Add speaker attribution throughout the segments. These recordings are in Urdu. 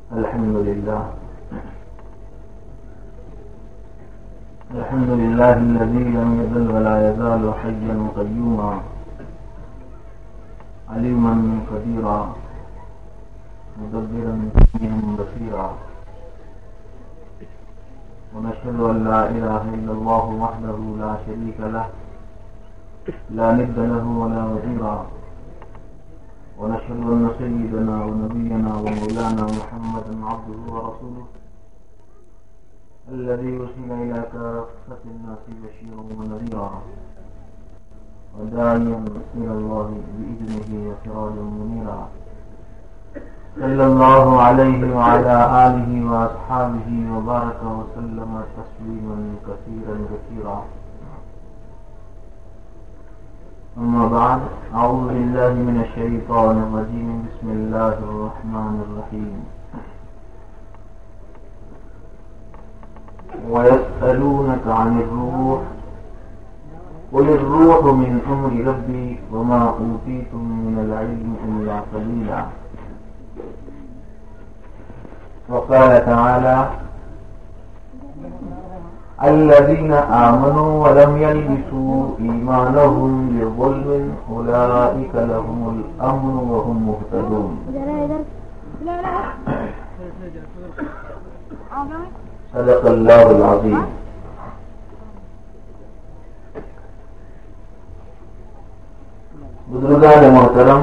Speaker 1: الحمد لله الذي لم يزل ولا يزال حيا قيوما عليما قديرا مدبرا بصيرا ونشهد أن لا إله إلا الله وحده لا شريك له لا ند له ولا وزيرا ونشهد أن سيدنا ونبينا ومولانا محمدا عبده ورسوله الذي أرسل إلى كافة الناس بشيرا ونذيرا وداعيا إلى الله بإذنه وسراجا منيرا صلى الله عليه وعلى آله وأصحابه وبارك وسلم تسليما كثيرا كثيرا. أما بعد، أعوذ بالله من الشيطان الرجيم. بسم الله الرحمن الرحيم. ويسألونك عن الروح قل الروح من أمر ربي وما أوتيتم من العلم إلا قليلا. وقال تعالى: الذين آمنوا ولم يلبسوا إيمانهم بظلم أولئك لهم الأمن وهم مهتدون. صدق اللہ العظیم. بزرگان محترم،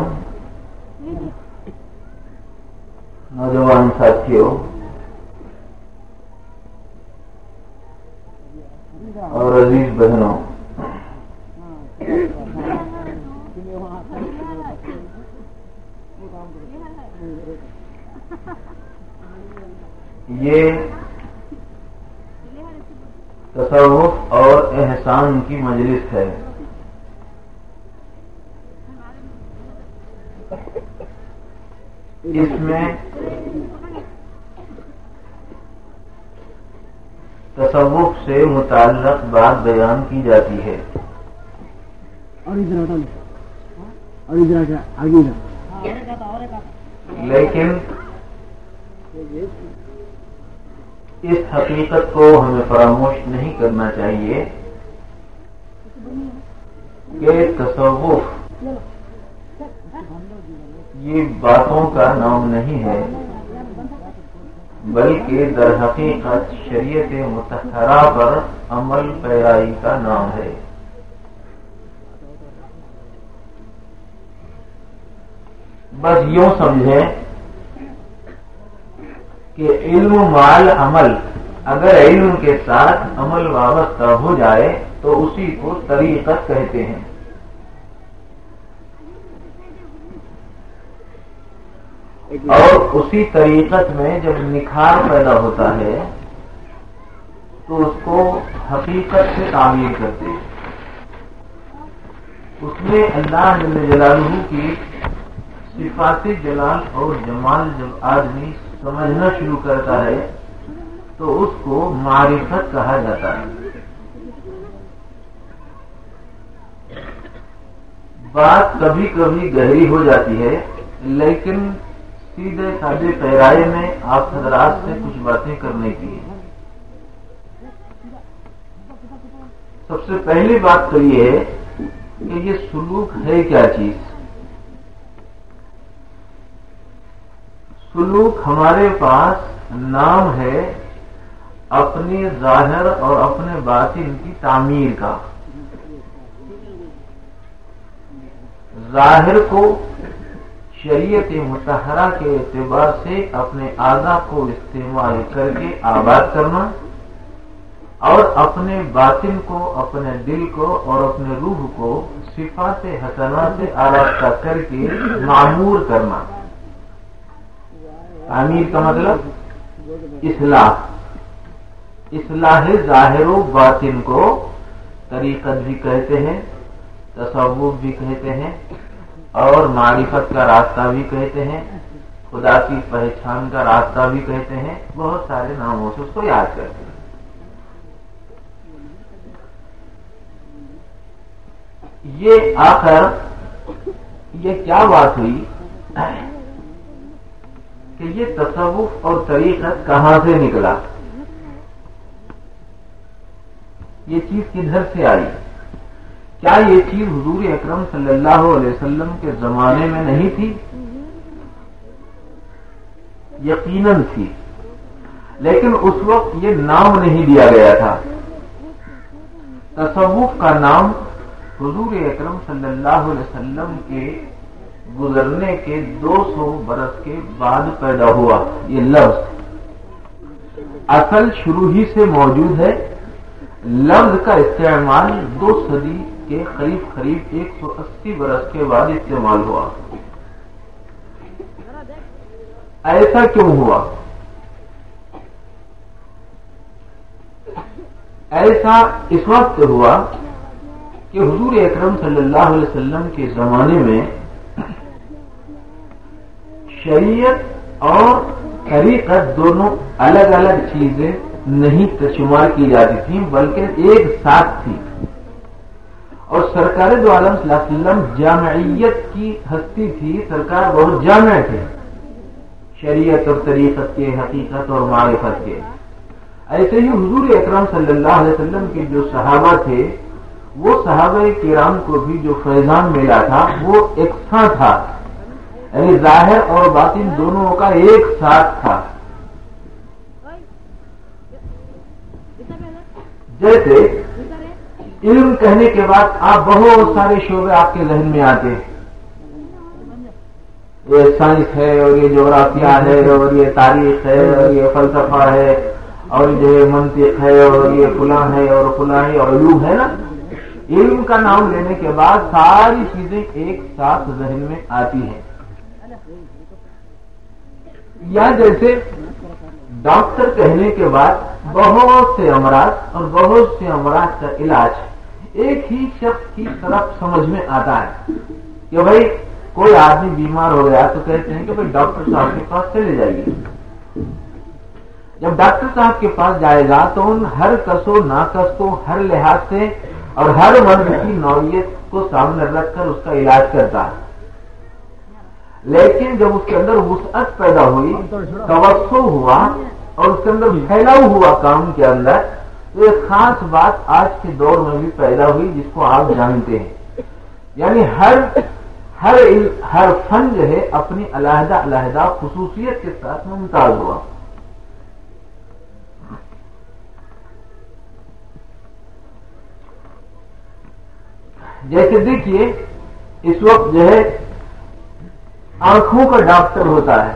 Speaker 1: نوجوان ساتھیوں اور عزیز بہنوں، یہ تصوف اور احسان کی مجلس ہے. اس میں تصوف سے متعلق بات بیان کی جاتی ہے، لیکن اس حقیقت کو ہمیں فراموش نہیں کرنا چاہیے کہ تصوف یہ باتوں کا نام نہیں ہے، بلکہ در حقیقت شریعت مطہرہ پر عمل پیرائی کا نام ہے. بس یوں سمجھیں کہ علم مال عمل، اگر علم کے ساتھ عمل وابستہ ہو جائے تو اسی کو طریقت کہتے ہیں. اور اسی طریقت میں جب نکھار پیدا ہوتا ہے تو اس کو حقیقت سے تعمیر کرتے ہیں. اس میں اللہ جل جلالہ کی صفات جلال اور جمال جب آدمی سمجھنا شروع کرتا ہے تو اس کو معرفت کہا جاتا ہے. بات کبھی کبھی گہری ہو جاتی ہے، لیکن سیدھے سادے پیرائے میں آپ حضرات سے کچھ باتیں کرنے کی ہیں. سب سے پہلی بات تو یہ ہے کہ یہ سلوک ہے کیا چیز. سلوک ہمارے پاس نام ہے اپنے ظاہر اور اپنے باطن کی تعمیر کا. ظاہر کو شریعت مطہرہ کے اعتبار سے اپنے اعضاء کو استعمال کر کے آباد کرنا، اور اپنے باطن کو، اپنے دل کو اور اپنے روح کو صفات حسنہ سے آراستہ کر کے معمور کرنا. تعمیر کا مطلب اصلاح ظاہر و باطن کو طریقت بھی کہتے ہیں، تصوف بھی کہتے ہیں، اور معرفت کا راستہ بھی کہتے ہیں، خدا کی پہچان کا راستہ بھی کہتے ہیں. بہت سارے ناموں سے اس کو یاد کرتے ہیں. یہ آخر یہ کیا بات ہوئی کہ یہ تصوف اور طریقت کہاں سے نکلا، یہ چیز کدھر سے آئی؟ کیا یہ چیز حضور اکرم صلی اللہ علیہ وسلم کے زمانے میں نہیں تھی؟ یقیناً تھی، لیکن اس وقت یہ نام نہیں دیا گیا تھا۔ تصوف کا نام حضور اکرم صلی اللہ علیہ وسلم کے گزرنے کے 200 برس کے بعد پیدا ہوا۔ یہ لفظ اصل شروع ہی سے موجود ہے، لفظ کا استعمال 2 صدی کے قریب 180 برس کے بعد استعمال ہوا۔ ایسا کیوں ہوا؟ ایسا اس وقت ہوا کہ حضور اکرم صلی اللہ علیہ وسلم کے زمانے میں شریعت اور طریقت دونوں الگ الگ چیزیں نہیں شمار کی جاتی تھیں، بلکہ ایک ساتھ تھی، اور سرکار دو عالم صلی اللہ علیہ وسلم جامعیت کی ہستی تھی، سرکار بہت جامع تھے شریعت اور طریقت کے، حقیقت اور معرفت کے۔ ایسے ہی حضور اکرم صلی اللہ علیہ وسلم کے جو صحابہ تھے، وہ صحابہ کرام کو بھی جو فیضان ملا تھا وہ یکساں تھا، یعنی ظاہر اور باطن دونوں کا ایک ساتھ تھا۔ جیسے علم کہنے کے بعد آپ بہت سارے شعبے آپ کے ذہن میں آتے ہیں، یہ سائنس ہے اور یہ جغرافیہ ہے اور یہ تاریخ ہے اور یہ فلسفہ ہے اور یہ منطق ہے اور یہ فلاں ہے اور فلاں ہے اور علوم ہے نا۔ علم کا نام لینے کے بعد ساری چیزیں ایک ساتھ ذہن میں آتی ہیں۔ یا جیسے ڈاکٹر کہنے کے بعد بہت سے امراض اور بہت سے امراض کا علاج ایک ہی شخص کی طرف سمجھ میں آتا ہے کہ بھائی کوئی آدمی بیمار ہو گیا تو کہتے ہیں کہ بھائی ڈاکٹر صاحب کے پاس چلے جائیے۔ جب ڈاکٹر صاحب کے پاس جائے گا تو ان ہر کس و ناقص کو ہر لحاظ سے اور ہر مرض کی نوعیت کو سامنے رکھ کر اس کا علاج کرتا ہے، لیکن جب اس کے اندر وسعت پیدا ہوئی، توسع ہوا اور اس کے اندر پھیلاؤ ہوا کام کے اندر، تو ایک خاص بات آج کے دور میں بھی پیدا ہوئی جس کو آپ جانتے ہیں، یعنی ہر فن جو ہے اپنی علیحدہ علیحدہ خصوصیت کے ساتھ ممتاز ہوا۔ جیسے دیکھیے اس وقت جو ہے آنکھوں کا ڈاکٹر ہوتا ہے،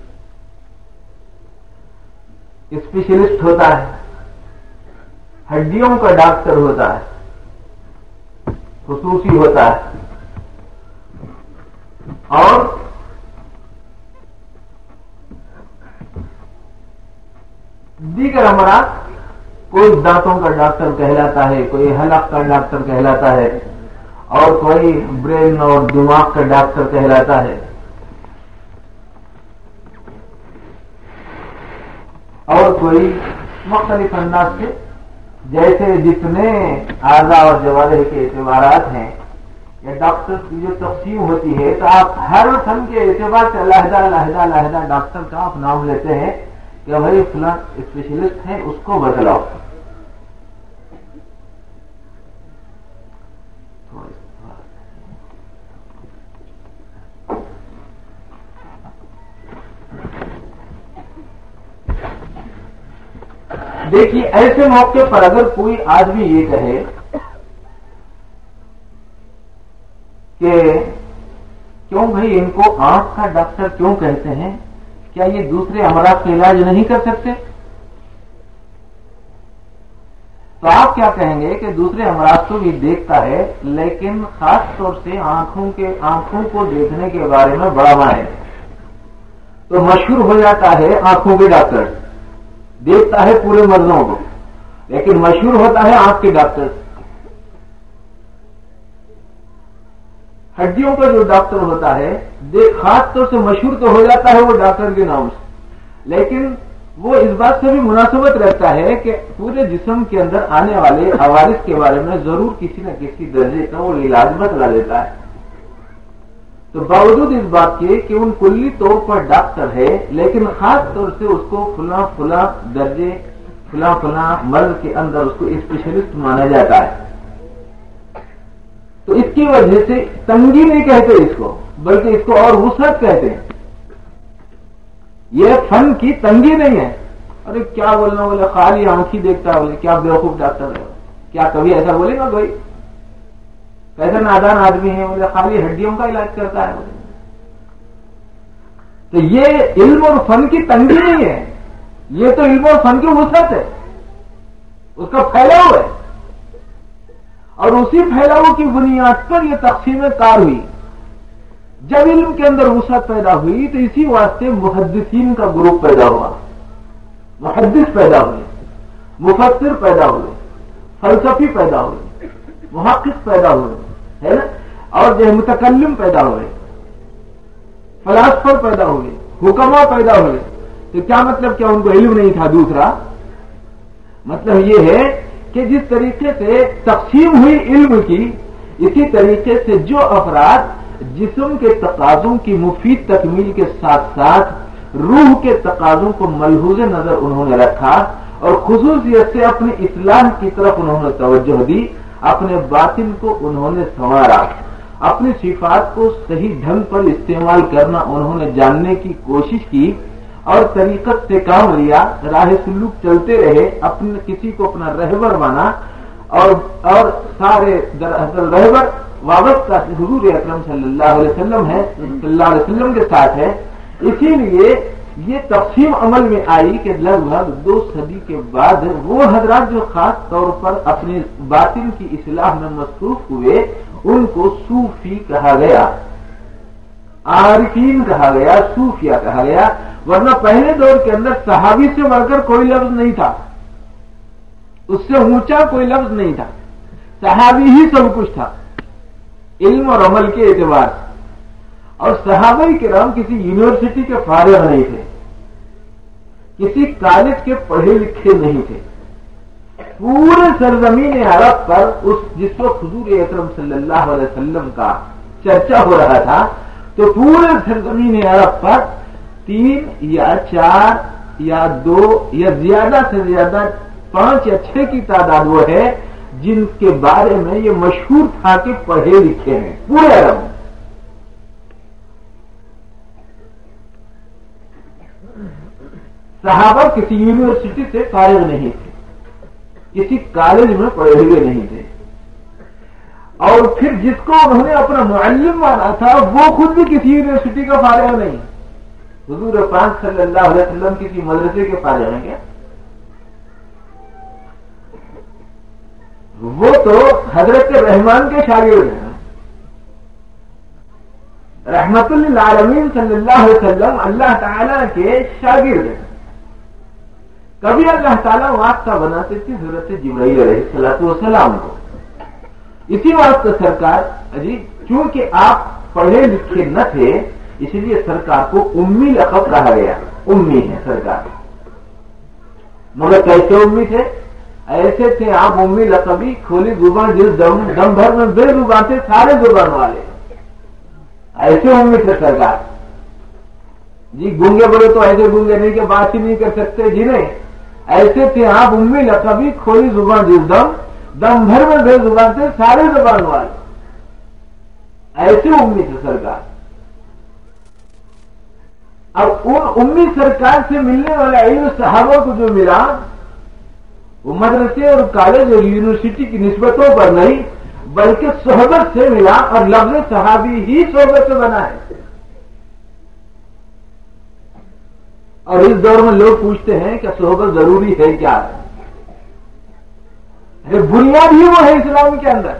Speaker 1: اسپیشلسٹ ہوتا ہے، ہڈیوں کا ڈاکٹر ہوتا ہے، خصوصی ہوتا ہے، اور دیگر امراض کوئی دانتوں کا ڈاکٹر کہلاتا ہے، کوئی حلق کا ڈاکٹر کہلاتا ہے، اور کوئی برین اور دماغ کا ڈاکٹر کہلاتا ہے، اور کوئی مختلف انداز سے جیسے جتنے اعضاء اور جوارح کے اعتبارات ہیں یا ڈاکٹر کی جو تقسیم ہوتی ہے، تو آپ ہر فن کے اعتبار سے علیحدہ علیحدہ علیحدہ ڈاکٹر کا آپ نام لیتے ہیں کہ بھائی فلاں اسپیشلسٹ ہے، اس کو بتلاؤ۔ دیکھیے ایسے موقع پر اگر کوئی آدمی یہ کہے کہ کیوں بھائی ان کو آنکھ کا ڈاکٹر کیوں کہتے ہیں، کیا یہ دوسرے امراض کا علاج نہیں کر سکتے؟ تو آپ کیا کہیں گے کہ دوسرے امراض کو بھی دیکھتا ہے، لیکن خاص طور سے آنکھوں کو دیکھنے کے بارے میں بڑا ماہر ہے، تو مشہور ہو جاتا ہے آنکھوں کے ڈاکٹر، دیکھتا ہے پورے مرضوں کو، لیکن مشہور ہوتا ہے آنکھ کے ڈاکٹر۔ ہڈیوں کا جو ڈاکٹر ہوتا ہے خاص طور سے مشہور تو ہو جاتا ہے وہ ڈاکٹر کے نام سے، لیکن وہ اس بات سے بھی مناسبت رکھتا ہے کہ پورے جسم کے اندر آنے والے عوارض کے بارے میں ضرور کسی نہ کسی درجے کا وہ علاج بتلا دیتا ہے۔ تو باوجود اس بات کے کہ ان کلی طور پر ڈاکٹر ہے، لیکن خاص طور سے اس کو فلاں فلاں درجے فلاں فلاں مرض کے اندر اس کو اسپیشلسٹ مانا جاتا ہے. تو اس کی وجہ سے تنگی نہیں کہتے اس کو، بلکہ اس کو اور وسعت کہتے ہیں. یہ فن کی تنگی نہیں ہے. ارے کیا بولنا، بولے خالی آنکھی دیکھتا ہے، بولے کیا بیوقوف ڈاکٹر ہے. کیا کبھی ایسا بولے گا کوئی؟ کیسا نادان آدمی ہے، بولے خالی ہڈیوں کا علاج کرتا ہے. تو یہ علم اور فن کی تنگی نہیں ہے، یہ تو علم اور فن کی وسعت ہے، اس کا پھیلاؤ ہے. اور اسی پھیلاؤ کی بنیاد پر یہ تقسیم کار ہوئی. جب علم کے اندر وسعت پیدا ہوئی تو اسی واسطے محدثین کا گروپ پیدا ہوا. محدث پیدا ہوئے، مفسر پیدا ہوئے، فلسفی پیدا ہوئے، محقق پیدا ہوئے، ہے نا، اور جو متکلم پیدا ہوئے، فلاسفر پیدا ہوئے، حکما پیدا ہوئے. تو کیا مطلب؟ کیا ان کو علم نہیں تھا؟ دوسرا مطلب یہ ہے کہ جس طریقے سے تقسیم ہوئی علم کی، اسی طریقے سے جو افراد جسم کے تقاضوں کی مفید تکمیل کے ساتھ ساتھ روح کے تقاضوں کو ملحوظ نظر انہوں نے رکھا اور خصوصیت سے اپنی اصلاح کی طرف انہوں نے توجہ دی، اپنے باطن کو انہوں نے سنوارا، اپنی صفات کو صحیح ڈھنگ پر استعمال کرنا انہوں نے جاننے کی کوشش کی اور طریقت سے کام لیا، راہ سلوک چلتے رہے، اپنے کسی کو اپنا رہبر بنا اور سارے دراصل رہبر وابستہ حضور اکرم صلی اللہ علیہ وسلم ہے، صلی اللہ علیہ وسلم کے ساتھ ہے. اسی لیے یہ تقسیم عمل میں آئی کہ لگ بھگ 2 صدی کے بعد وہ حضرات جو خاص طور پر اپنے باطن کی اصلاح میں مصروف ہوئے ان کو صوفی کہا گیا، عارفین کہا گیا، صوفیہ کہا گیا. ورنہ پہلے دور کے اندر صحابی سے بڑھ کر کوئی لفظ نہیں تھا، اس سے اونچا کوئی لفظ نہیں تھا. صحابی ہی سب کچھ تھا علم اور عمل کے اعتبار سے. اور صحابہ کرام کسی یونیورسٹی کے فارغ نہیں تھے، کسی کالج کے پڑھے لکھے نہیں تھے. پورے سرزمین عرب پر جس وقت حضور اکرم صلی اللہ علیہ وسلم کا چرچا ہو رہا تھا تو پورے سرزمین عرب پر 3 یا 4 یا 2 یا زیادہ سے زیادہ 5 یا 6 کی تعداد وہ ہے جن کے بارے میں یہ مشہور تھا کہ پڑھے لکھے ہیں پورے عرب میں. صحابہ کسی یونیورسٹی سے فارغ نہیں تھے، کسی کالج میں پڑھے ہوئے نہیں تھے. اور پھر جس کو انہوں نے اپنا معلم مانا تھا وہ خود بھی کسی یونیورسٹی کا فارغ نہیں. حضور پاک صلی اللہ علیہ وسلم کسی مدرسے کے فارغ ہیں کیا؟ وہ تو حضرت رحمان کے شاگرد ہیں. رحمت للعالمین صلی اللہ علیہ وسلم اللہ تعالیٰ کے شاگرد ہیں. کبھی اللہ تعالیٰ واسطہ بناتے تھے حضرت جبرائیل علیہ الصلوۃ والسلام کو. اسی واسطے سرکار چونکہ آپ پڑھے لکھے نہ تھے اس لیے سرکار کو امی لقب کہا گیا. امی ہے سرکار، مگر کیسے امی تھے؟ ایسے تھے آپ امی لقبی، کھولی زبان، جس دم بھر میں بے زبان تھے سارے زبان والے، ایسے امی تھے سرکار. گونگے بڑے تو ایسے گونگے نہیں کہ بات ہی نہیں کر سکتے جنہیں، ایسے تھے آپ امی لقبی، کھولی زبان جس دم بھر میں بے زبان تھے سارے زبان والے، ایسے امی تھے سرکار. اب ان امی سرکار سے ملنے والا علم صحابہ کو جو ملا وہ مدرسے اور کالج اور یونیورسٹی کی نسبتوں پر نہیں بلکہ صحبت سے ملا، اور لفظ صحابی ہی صحبت سے بنا ہے. اور اس دور میں لوگ پوچھتے ہیں کہ صحبت ضروری ہے کیا؟ بنیاد ہی وہ ہے اسلام کے اندر.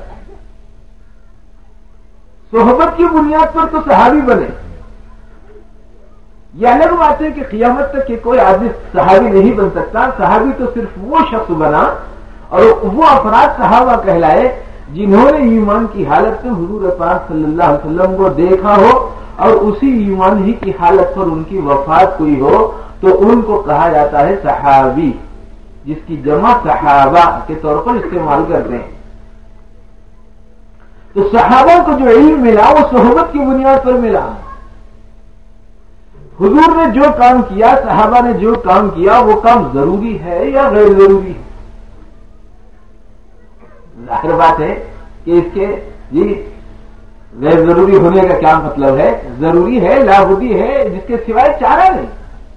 Speaker 1: صحبت کی بنیاد پر تو صحابی بنے. یہ الگ بات ہے کہ قیامت تک کہ کوئی آدمی صحابی نہیں بن سکتا. صحابی تو صرف وہ شخص بنا اور وہ افراد صحابہ کہلائے جنہوں نے ایمان کی حالت میں حضور پاک صلی اللہ علیہ وسلم کو دیکھا ہو اور اسی ایمان ہی کی حالت پر ان کی وفات ہوئی ہو تو ان کو کہا جاتا ہے صحابی، جس کی جمع صحابہ کے طور پر استعمال کرتے ہیں. تو صحابہ کو جو علم ملا وہ صحبت کی بنیاد پر ملا. حضور نے جو کام کیا، صحابہ نے جو کام کیا، وہ کام ضروری ہے یا غیر ضروری ہے؟ ظاہر بات ہے کہ اس کے غیر ضروری ہونے کا کیا مطلب ہے؟ ضروری ہے، لابدی ہے، جس کے سوائے چارہ نہیں.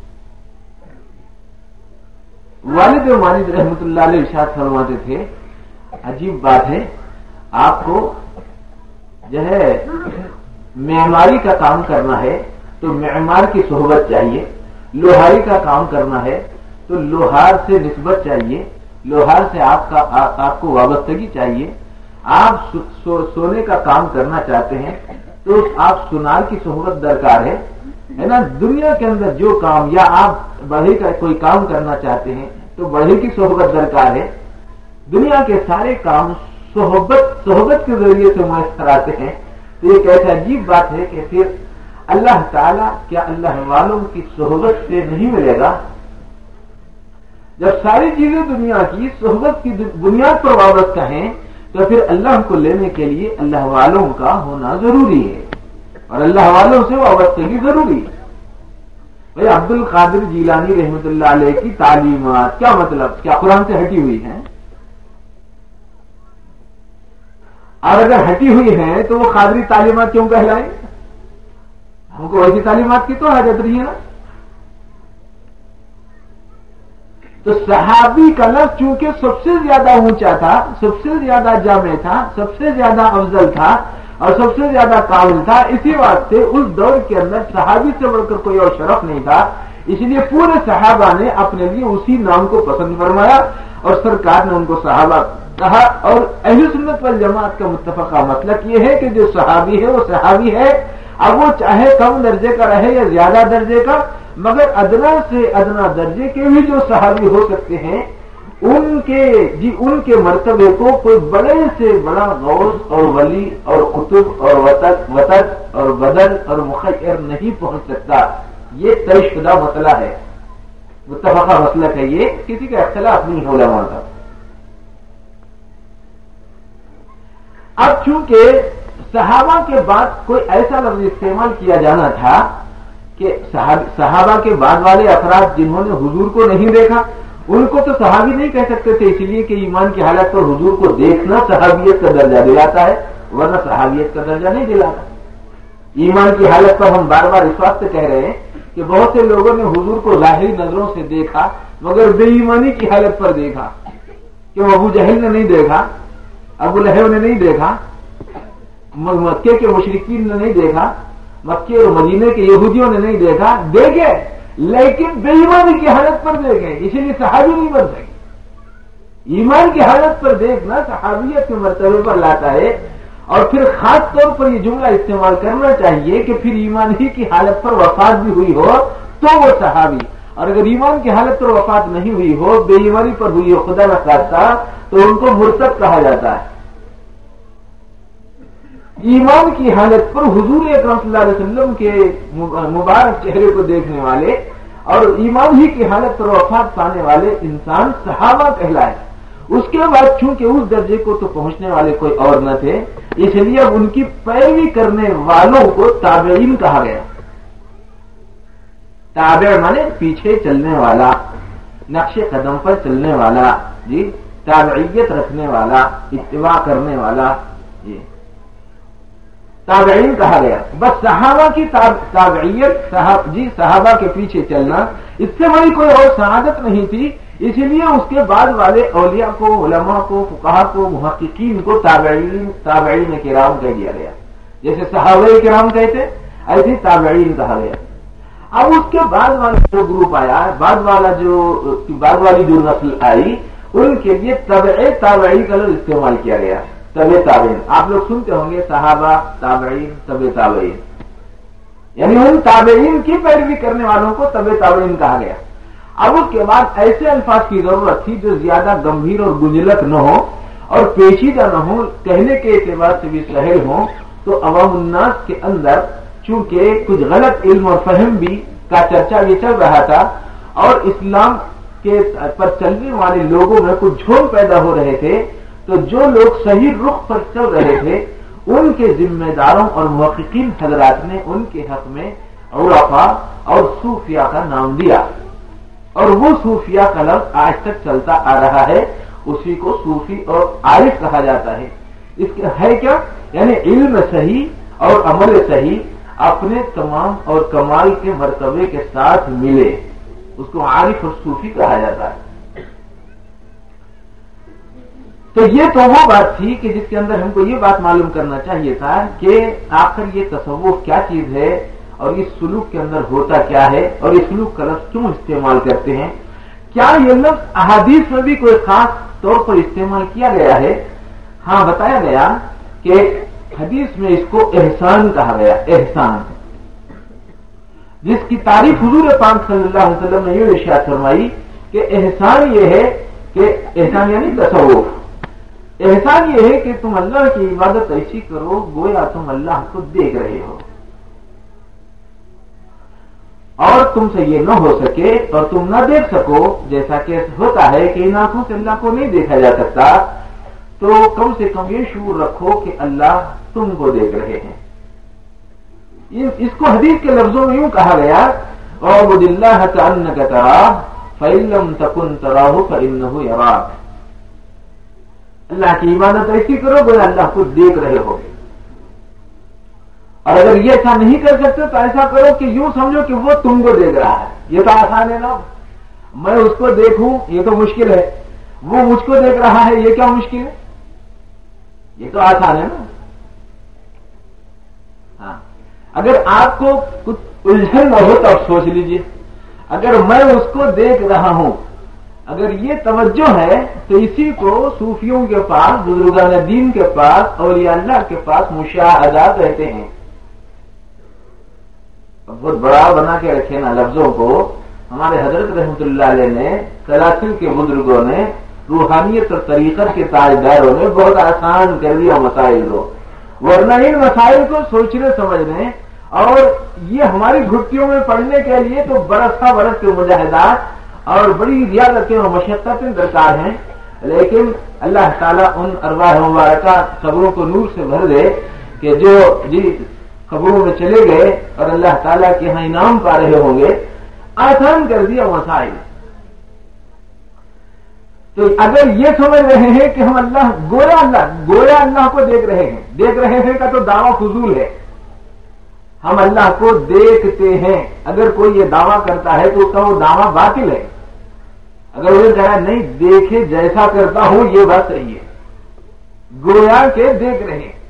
Speaker 1: والد و والد رحمت اللہ علیہ ارشاد فرماتے تھے، عجیب بات ہے، آپ کو جو ہے معماری کا کام کرنا ہے تو معمار کی صحبت چاہیے، لوہاری کا کام کرنا ہے تو لوہار سے نسبت چاہیے، لوہار سے آپ کو وابستگی چاہیے. آپ سونے کا کام کرنا چاہتے ہیں تو آپ سونار کی صحبت درکار ہے نا. دنیا کے اندر جو کام، یا آپ بڑھئی کا کوئی کام کرنا چاہتے ہیں تو بڑھئی کی صحبت درکار ہے. دنیا کے سارے کام صحبت کے ذریعے سے میسر آتے ہیں. تو یہ کیسا عجیب بات ہے کہ پھر اللہ تعالیٰ کیا اللہ والوں کی صحبت سے نہیں ملے گا؟ جب ساری چیزیں دنیا کی صحبت کی بنیاد پر وابستہ ہیں تو پھر اللہ کو لینے کے لیے اللہ والوں کا ہونا ضروری ہے اور اللہ والوں سے وابستگی ضروری ہے. بھائی عبد القادر جیلانی رحمت اللہ علیہ کی تعلیمات کیا مطلب؟ کیا قرآن سے ہٹی ہوئی ہیں؟ اور اگر ہٹی ہوئی ہیں تو وہ قادری تعلیمات کیوں کہلائیں؟ ہم کو ویسی تعلیمات کی تو حاجت نہیں ہے نا. تو صحابی کا لفظ چونکہ سب سے زیادہ اونچا تھا، سب سے زیادہ جامع تھا، سب سے زیادہ افضل تھا اور سب سے زیادہ قابل تھا، اسی واسطے اس دور کے اندر صحابی سے بڑھ کر کوئی اور شرف نہیں تھا. اس لیے پورے صحابہ نے اپنے لیے اسی نام کو پسند فرمایا اور سرکار نے ان کو صحابہ کہا. اور اہل سنت والجماعت کا متفقہ مسلک یہ ہے کہ جو صحابی ہے وہ صحابی ہے، اب وہ چاہے کم درجے کا رہے یا زیادہ درجے کا، مگر ادنا سے ادنا درجے کے بھی جو صحابی ہو سکتے ہیں ان کے مرتبے کو کوئی بڑے سے بڑا غوث اور ولی اور قطب اور وطد اور بدل اور مخیر نہیں پہنچ سکتا. یہ طے شدہ مسئلہ ہے، متفقہ مسلک ہے، یہ کسی کا اختلاف نہیں ہو علماء کا. اب چونکہ صحابہ کے بعد کوئی ایسا لفظ استعمال کیا جانا تھا کہ صحابہ کے بعد والے افراد جنہوں نے حضور کو نہیں دیکھا ان کو تو صحابی نہیں کہہ سکتے تھے، اس لیے کہ ایمان کی حالت پر حضور کو دیکھنا صحابیت کا درجہ دلاتا ہے، ورنہ صحابیت کا درجہ نہیں دلاتا. ایمان کی حالت پر ہم بار بار اس واسطے کہہ رہے ہیں کہ بہت سے لوگوں نے حضور کو ظاہری نظروں سے دیکھا مگر بے ایمانی کی حالت پر دیکھا. کہ ابو جہل نے نہیں دیکھا، ابو لہب نے نہیں دیکھا، مکے کے مشرکین نے نہیں دیکھا، مکے اور مدینے کے یہودیوں نے نہیں دیکھا، دیکھے لیکن بے ایمانی کی حالت پر دیکھے، اسی لیے صحابی نہیں بن سکے. ایمان کی حالت پر دیکھنا صحابیت کے مرتبے پر لاتا ہے. اور پھر خاص طور پر یہ جملہ استعمال کرنا چاہیے کہ پھر ایمان ہی کی حالت پر وفات بھی ہوئی ہو تو وہ صحابی، اور اگر ایمان کی حالت پر وفات نہیں ہوئی ہو، بے ایمانی پر ہوئی ہو خدا نخواستہ، تو ان کو مرتد کہا جاتا ہے. ایمان کی حالت پر حضور اکرم صلی اللہ علیہ وسلم کے مبارک چہرے کو دیکھنے والے اور ایمان ہی کی حالت پر وفات پانے والے انسان صحابہ کہلائے. اس کے بعد چونکہ اس درجے کو تو پہنچنے والے کوئی اور نہ تھے، اس لیے اب ان کی پیروی کرنے والوں کو تابعین کہا گیا. تابع مانے پیچھے چلنے والا، نقش قدم پر چلنے والا، تابعیت رکھنے والا، اتباع کرنے والا، تابعین کہا گیا. بس صحابہ کی تابعیت، صحابہ کے پیچھے چلنا، اس سے بڑی کوئی اور سعادت نہیں تھی. اسی لیے اس کے بعد والے اولیاء کو، علماء کو، فقہاء کو، محققین کو تابعین کرام کہہ دیا گیا. جیسے صحابہ کرام کہتے ایسے تابعین کہا گیا. اب اس کے بعد والا جو گروپ آیا، بعد والی جو نسل آئی، ان کے لیے تابعی کا لفظ استعمال کیا گیا. تابعین آپ لوگ سنتے ہوں گے، صحابہ، تابعین، تابعین، یعنی ان تابعین کی پیروی کرنے والوں کو تابعین کہا گیا. اب اس کے بعد ایسے الفاظ کی ضرورت تھی جو زیادہ گمبھیر اور گنجلک نہ ہو اور پیچیدہ نہ ہو، کہنے کے اعتبار سے بھی سہل ہوں. تو عوام الناس کے اندر چونکہ کچھ غلط علم اور فہم بھی کا چرچا بھی چل رہا تھا اور اسلام کے پر چلنے والے لوگوں میں کچھ جھول پیدا ہو رہے تھے، تو جو لوگ صحیح رخ پر چل رہے تھے ان کے ذمہ داروں اور محققین حضرات نے ان کے حق میں عرفا اور صوفیہ کا نام دیا، اور وہ صوفیہ کا لفظ آج تک چلتا آ رہا ہے، اسی کو صوفی اور عارف کہا جاتا ہے۔ اس کے ہے کیا؟ یعنی علم صحیح اور عمل صحیح اپنے تمام اور کمال کے مرتبے کے ساتھ ملے، اس کو عارف اور صوفی کہا جاتا ہے۔ تو یہ تو وہ بات تھی کہ جس کے اندر ہم کو یہ بات معلوم کرنا چاہیے تھا کہ آخر یہ تصوف کیا چیز ہے اور اس سلوک کے اندر ہوتا کیا ہے، اور اس سلوک کا لفظ کیوں استعمال کرتے ہیں۔ کیا یہ لفظ احادیث میں بھی کوئی خاص طور پر استعمال کیا گیا ہے؟ ہاں، بتایا گیا کہ حدیث میں اس کو احسان کہا گیا، احسان، جس کی تعریف حضور پاک صلی اللہ علیہ وسلم نے یہ ارشاد فرمائی کہ احسان یہ ہے کہ احسان یعنی تصوف، احسان یہ ہے کہ تم اللہ کی عبادت ایسی کرو گویا تم اللہ کو دیکھ رہے ہو، اور تم سے یہ نہ ہو سکے اور تم نہ دیکھ سکو، جیسا کہ ہوتا ہے کہ ان آنکھوں سے اللہ کو نہیں دیکھا جا سکتا، تو کم سے کم یہ شعور رکھو کہ اللہ تم کو دیکھ رہے ہیں۔ اس کو حدیث کے لفظوں میں یوں کہا گیا، اعبد اللہ کأنک تراہ فإن لم تکن تراہ فإنہ یراک، اللہ کی عبادت ایسی کرو گویا اللہ کو دیکھ رہے ہو، اور اگر یہ ایسا نہیں کر سکتے تو ایسا کرو کہ یوں سمجھو کہ وہ تم کو دیکھ رہا ہے۔ یہ تو آسان ہے نا، میں اس کو دیکھوں یہ تو مشکل ہے، وہ مجھ کو دیکھ رہا ہے یہ کیا مشکل ہے، یہ تو آسان ہے نا۔ ہاں، اگر آپ کو کچھ الجھن نہ ہو تو آپ سوچ لیجئے، اگر میں اس کو دیکھ رہا ہوں، اگر یہ توجہ ہے تو اسی کو صوفیوں کے پاس، بزرگان دین کے پاس، اولیاء اللہ کے پاس مشاہدات کہتے ہیں۔ بہت بڑا بنا کے رکھے نا لفظوں کو، ہمارے حضرت رحمت اللہ علیہ نے، سلاسل کے بزرگوں نے، روحانیت اور طریقت کے تاجداروں نے بہت آسان کر دیا مسائل کو، ورنہ ان مسائل کو سوچنے سمجھنے اور یہ ہماری گھٹیوں میں پڑھنے کے لیے تو برسا برس کے مجاہدات اور بڑی ریاضتیں اور مشقتیں درکار ہیں، لیکن اللہ تعالیٰ ان ارواح مبارکہ قبروں کو نور سے بھر دے کہ جو قبروں میں چلے گئے اور اللہ تعالیٰ کے یہاں انعام پا رہے ہوں گے، آسان کر دیا مسائل۔ تو اگر یہ سمجھ رہے ہیں کہ ہم گویا اللہ کو دیکھ رہے ہیں کا تو دعویٰ فضول ہے، ہم اللہ کو دیکھتے ہیں، اگر کوئی یہ دعویٰ کرتا ہے تو اس کا وہ دعویٰ باطل ہے۔ اگر وہ کہہ رہا نہیں دیکھے جیسا کرتا ہوں یہ بات صحیح ہے، گویا کے دیکھ رہے ہیں،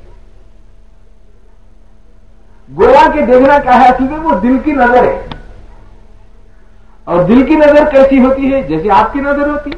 Speaker 1: گویا کے دیکھنا کیا ہے، اصل میں وہ دل کی نظر ہے، اور دل کی نظر کیسی ہوتی ہے؟ جیسے آپ کی نظر ہوتی ہے۔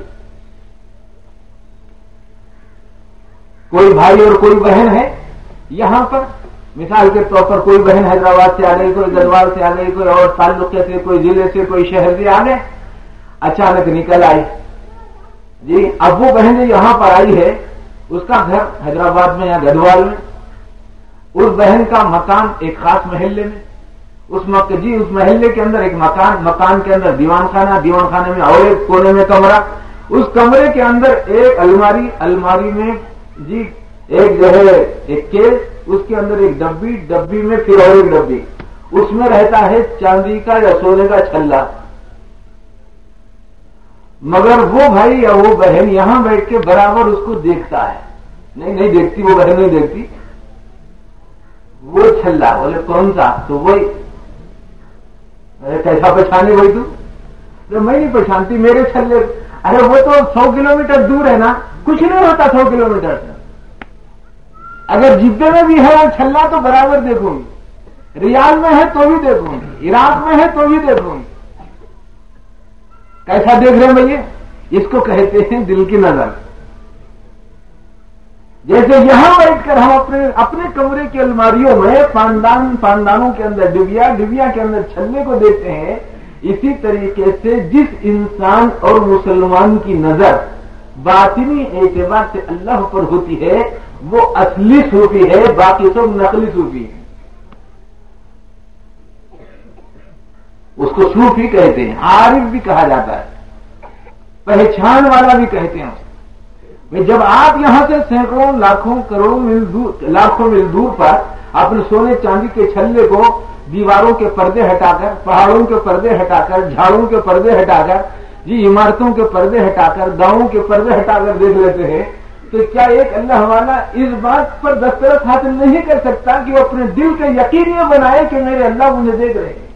Speaker 1: کوئی بھائی اور کوئی بہن ہے یہاں پر، مثال کے طور پر کوئی بہن حیدرآباد سے آ گئی، کوئی گدوال سے آ گئی، کوئی اور تعلقے سے، کوئی ضلع سے، کوئی شہر سے آ گئے، اچانک نکل آئی جی، اب وہ بہن یہاں پر آئی ہے، اس کا گھر حیدرآباد میں یا گدوال میں، اس بہن کا مکان ایک خاص محلے میں، اس محلے کے اندر ایک مکان کے اندر دیوان خانے میں اور ایک کونے میں کمرہ، اس کمرے کے اندر ایک الماری میں جی ایک جو ہے ایک کیس، اس کے اندر ایک ڈبی میں پھر اور ایک ڈبی، اس میں رہتا ہے چاندی کا یا سونے کا چھلا، مگر وہ بھائی یا وہ بہن یہاں بیٹھ کے برابر اس کو دیکھتا ہے، نہیں دیکھتی، وہ بہن نہیں دیکھتی، وہ چھلا، بولے کون سا؟ تو وہی، کیسا پہچانے وہی تو میں نہیں پہچانتی، میرے چھلے، ارے وہ تو 100 کلومیٹر دور ہے نا، کچھ نہیں ہوتا 100 کلومیٹر سے، اگر جدے میں بھی ہے چھلا تو برابر دیکھوں گی، ریاض میں ہے تو بھی دیکھوں گی، عراق میں ہے تو بھی دیکھوں گی، کیسا دیکھ رہے ہیں بھائی؟ اس کو کہتے ہیں دل کی نظر۔ جیسے یہاں بیٹھ کر ہم اپنے کمرے کی الماریوں میں پاندانوں کے اندر ڈبیا کے اندر چھلے کو دیکھتے ہیں، اسی طریقے سے جس انسان اور مسلمان کی نظر باطنی اعتبار سے اللہ پر ہوتی ہے وہ اصلی صوفی ہے، باقی سب نقلی صوفی ہے، اس کو صوفی کہتے ہیں، عارف بھی کہا جاتا ہے، پہچان والا بھی کہتے ہیں،
Speaker 2: جب آپ یہاں سے سینکڑوں لاکھوں کروڑوں میل دور پر اپنے سونے چاندی کے چھلے کو دیواروں کے پردے ہٹا کر، پہاڑوں کے پردے ہٹا کر، جھاڑوں کے پردے ہٹا کر، جی عمارتوں کے پردے ہٹا کر، گاؤں کے پردے ہٹا کر دیکھ لیتے ہیں، تو کیا ایک اللہ والا اس بات پر دسترس حاصل نہیں کر سکتا کہ وہ اپنے دل کے یقین یہ بنائے کہ میرے اللہ مجھے دیکھ رہے ہیں؟